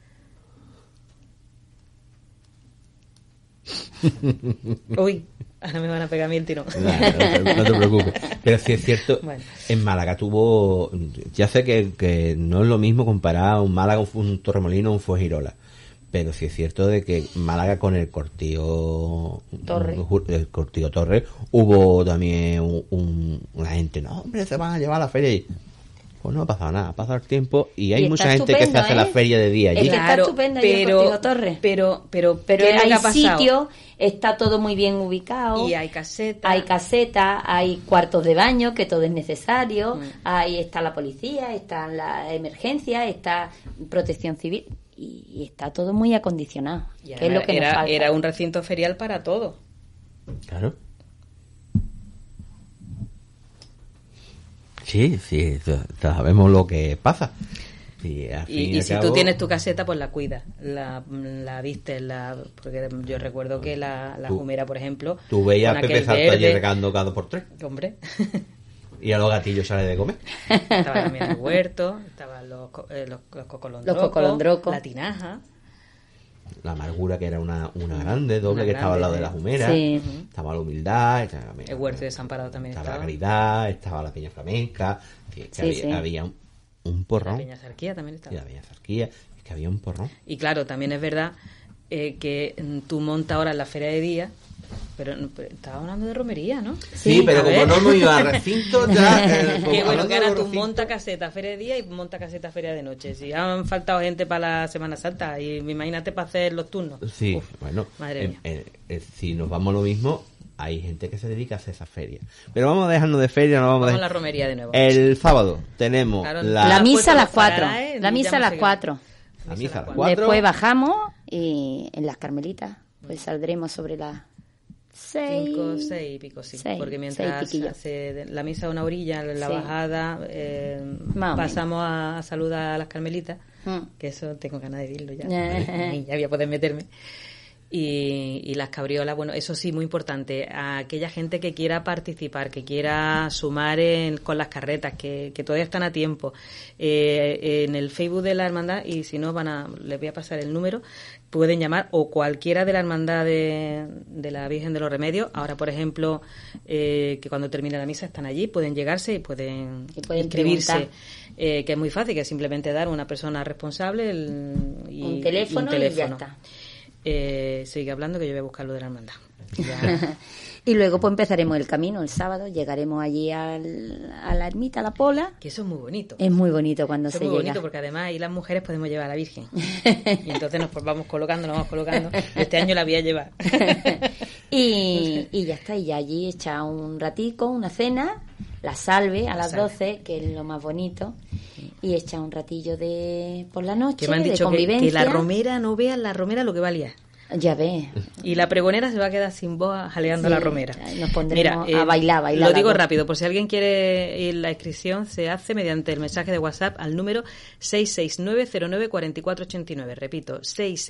Uy, ahora me van a pegar a mí el tirón. No te preocupes. Pero sí es cierto, Bueno. en Málaga tuvo... Ya sé que no es lo mismo comparar un Málaga, un Torremolinos, un Fuengirola. Pero sí es cierto de que Málaga con el Cortijo Torre hubo también una gente, no, hombre, se van a llevar a la feria y... Pues no ha pasado nada, ha pasado el tiempo y hay mucha gente que se hace la feria de día allí. Es que está estupenda allí el Cortijo Torre. Pero ¿qué es lo que hay ha pasado? sitio, está todo muy bien ubicado. Y hay casetas. Hay casetas, hay cuartos de baño, que todo es necesario. Ahí está la policía, está la emergencia, está protección civil. Y está todo muy acondicionado. Y Que es lo que nos falta. era un recinto ferial para todo. Claro. Sí, sabemos lo que pasa. Sí, y si tú tienes tu caseta, pues la cuidas, la vistes, porque yo recuerdo que la Jumera, por ejemplo, tú veías a Pepe Salto allí regando cada 2 por 3. Hombre. Y a los gatillos sale de comer. Estaba también el huerto, estaban los cocolondrocos, la tinaja. La amargura, que era una grande, doble, que estaba al lado de la Jumera. Sí. Estaba la humildad. El huerto de Desamparado también estaba. La caridad, estaba la Peña Flamenca. Había un porrón. La Peña Zarquía también estaba. Y la Peña Zarquía. Es que había un porrón. Y claro, también es verdad que tú montas ahora en la feria de día, pero estaba hablando de romería, ¿no? Sí, pero como no hemos ido al recinto, ya... que bueno, que ahora tú monta caseta feria de día y monta caseta feria de noche. Si han faltado gente para la Semana Santa, y imagínate para hacer los turnos. Sí, uf, bueno, madre mía. Si nos vamos a lo mismo, hay gente que se dedica a hacer esa feria. Pero vamos a dejarnos de feria, vamos a la romería de nuevo. El sábado tenemos la misa a las 4. La misa a las 4. La misa a las 4. Después bajamos y en las Carmelitas pues saldremos sobre las 6 y pico, sí. 6, porque mientras la misa a una orilla, la bajada, pasamos a saludar a las Carmelitas, que eso tengo ganas de decirlo ya. Ya voy a poder meterme. Y las cabriolas, bueno, eso sí, muy importante, a aquella gente que quiera participar, que quiera sumar con las carretas, que todavía están a tiempo, en el Facebook de la hermandad, y si no les voy a pasar el número, pueden llamar, o cualquiera de la hermandad de la Virgen de los Remedios. Ahora, por ejemplo, que cuando termine la misa están allí, pueden llegarse y pueden inscribirse, que es muy fácil, que es simplemente dar a una persona responsable un teléfono y ya está. Sigue hablando que yo voy a buscar lo de la hermandad. Y luego pues empezaremos el camino el sábado, llegaremos allí a la ermita, a la Pola. Que eso es muy bonito. Es muy bonito cuando eso se es muy llega. Bonito porque además ahí las mujeres podemos llevar a la Virgen. Y entonces nos vamos colocando. Este año la voy a llevar. Y ya está, y ya allí echa un ratico, una cena, la salve a las 12, que es lo más bonito, y echa un ratillo por la noche, que me han dicho de convivencia. Que la romera, no veas la romera lo que valía. Ya ves. Y la pregonera se va a quedar sin voz jaleando la romera. Nos pondremos a bailar. Lo digo rápido, por si alguien quiere ir, la inscripción se hace mediante el mensaje de WhatsApp al número 669094489. Repito,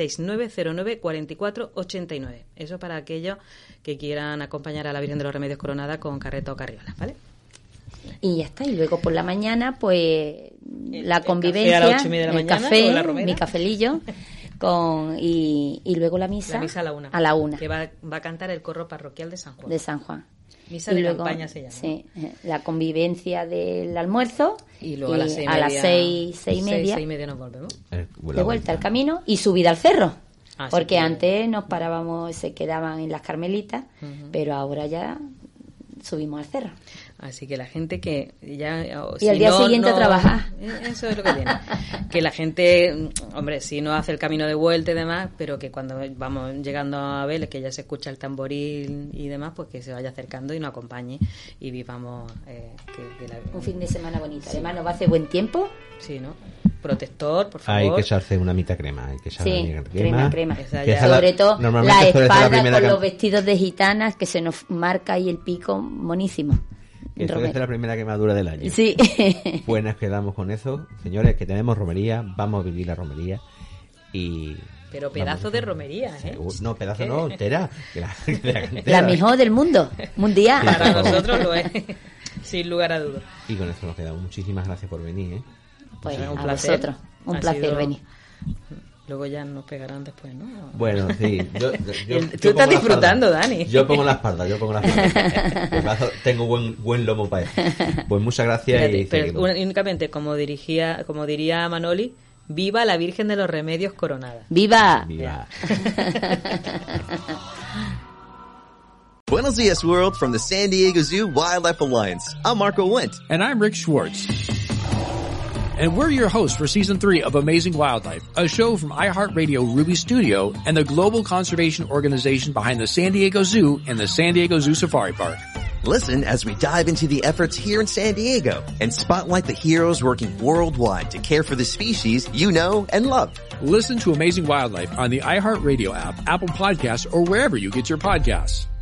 669094489. Eso para aquellos que quieran acompañar a la Virgen de los Remedios Coronada con carreta o carriola, ¿vale? Y ya está. Y luego por la mañana, pues la convivencia, café a las 8:30 de la mañana, café, con la romera. mi cafelillo. y luego la misa. La misa a la 1. A la 1. Que va a cantar el coro parroquial de San Juan. De San Juan. Misa de campaña se llama. Sí, la convivencia del almuerzo. Y luego a las 6:30. A las 6:30. 6:30 nos volvemos. De vuelta al camino y subida al cerro. Porque que... antes nos parábamos, se quedaban en las Carmelitas, pero ahora ya subimos al cerro. Así que la gente que ya... Y al día siguiente a trabajar. Eso es lo que tiene. Que la gente, hombre, sí no hace el camino de vuelta y demás, pero que cuando vamos llegando a Vélez, que ya se escucha el tamboril y demás, pues que se vaya acercando y nos acompañe y vivamos... un fin de semana bonito. Sí. Además nos va a hacer buen tiempo. Sí, ¿no? Protector, por favor. Hay que echarse una mitad crema. Hay que echarse crema. Sobre todo la espalda con los vestidos de gitanas, que se nos marca ahí el pico monísimo. Esta es la primera quemadura del año. Sí. Pues nos quedamos con eso. Señores, que tenemos romería, vamos a vivir la romería y... Pero pedazo de romería, ¿eh? No, pedazo no, entera. La mejor del mundo, mundial. Para nosotros lo es, sin lugar a dudas. Y con eso nos quedamos. Muchísimas gracias por venir, ¿eh? Pues a vosotros, un placer venir. Luego ya nos pegarán después, ¿no? Bueno, sí. Tú estás disfrutando, Dani. Yo pongo la espalda. Tengo buen lomo para eso. Pues muchas gracias. Fíjate, pero únicamente, como diría Manoli, ¡viva la Virgen de los Remedios Coronada! ¡Viva! ¡Viva! Buenos dias, world, from the San Diego Zoo Wildlife Alliance. I'm Marco Wendt. And I'm Rick Schwartz. And we're your hosts for Season 3 of Amazing Wildlife, a show from iHeartRadio Ruby Studio and the global conservation organization behind the San Diego Zoo and the San Diego Zoo Safari Park. Listen as we dive into the efforts here in San Diego and spotlight the heroes working worldwide to care for the species you know and love. Listen to Amazing Wildlife on the iHeartRadio app, Apple Podcasts, or wherever you get your podcasts.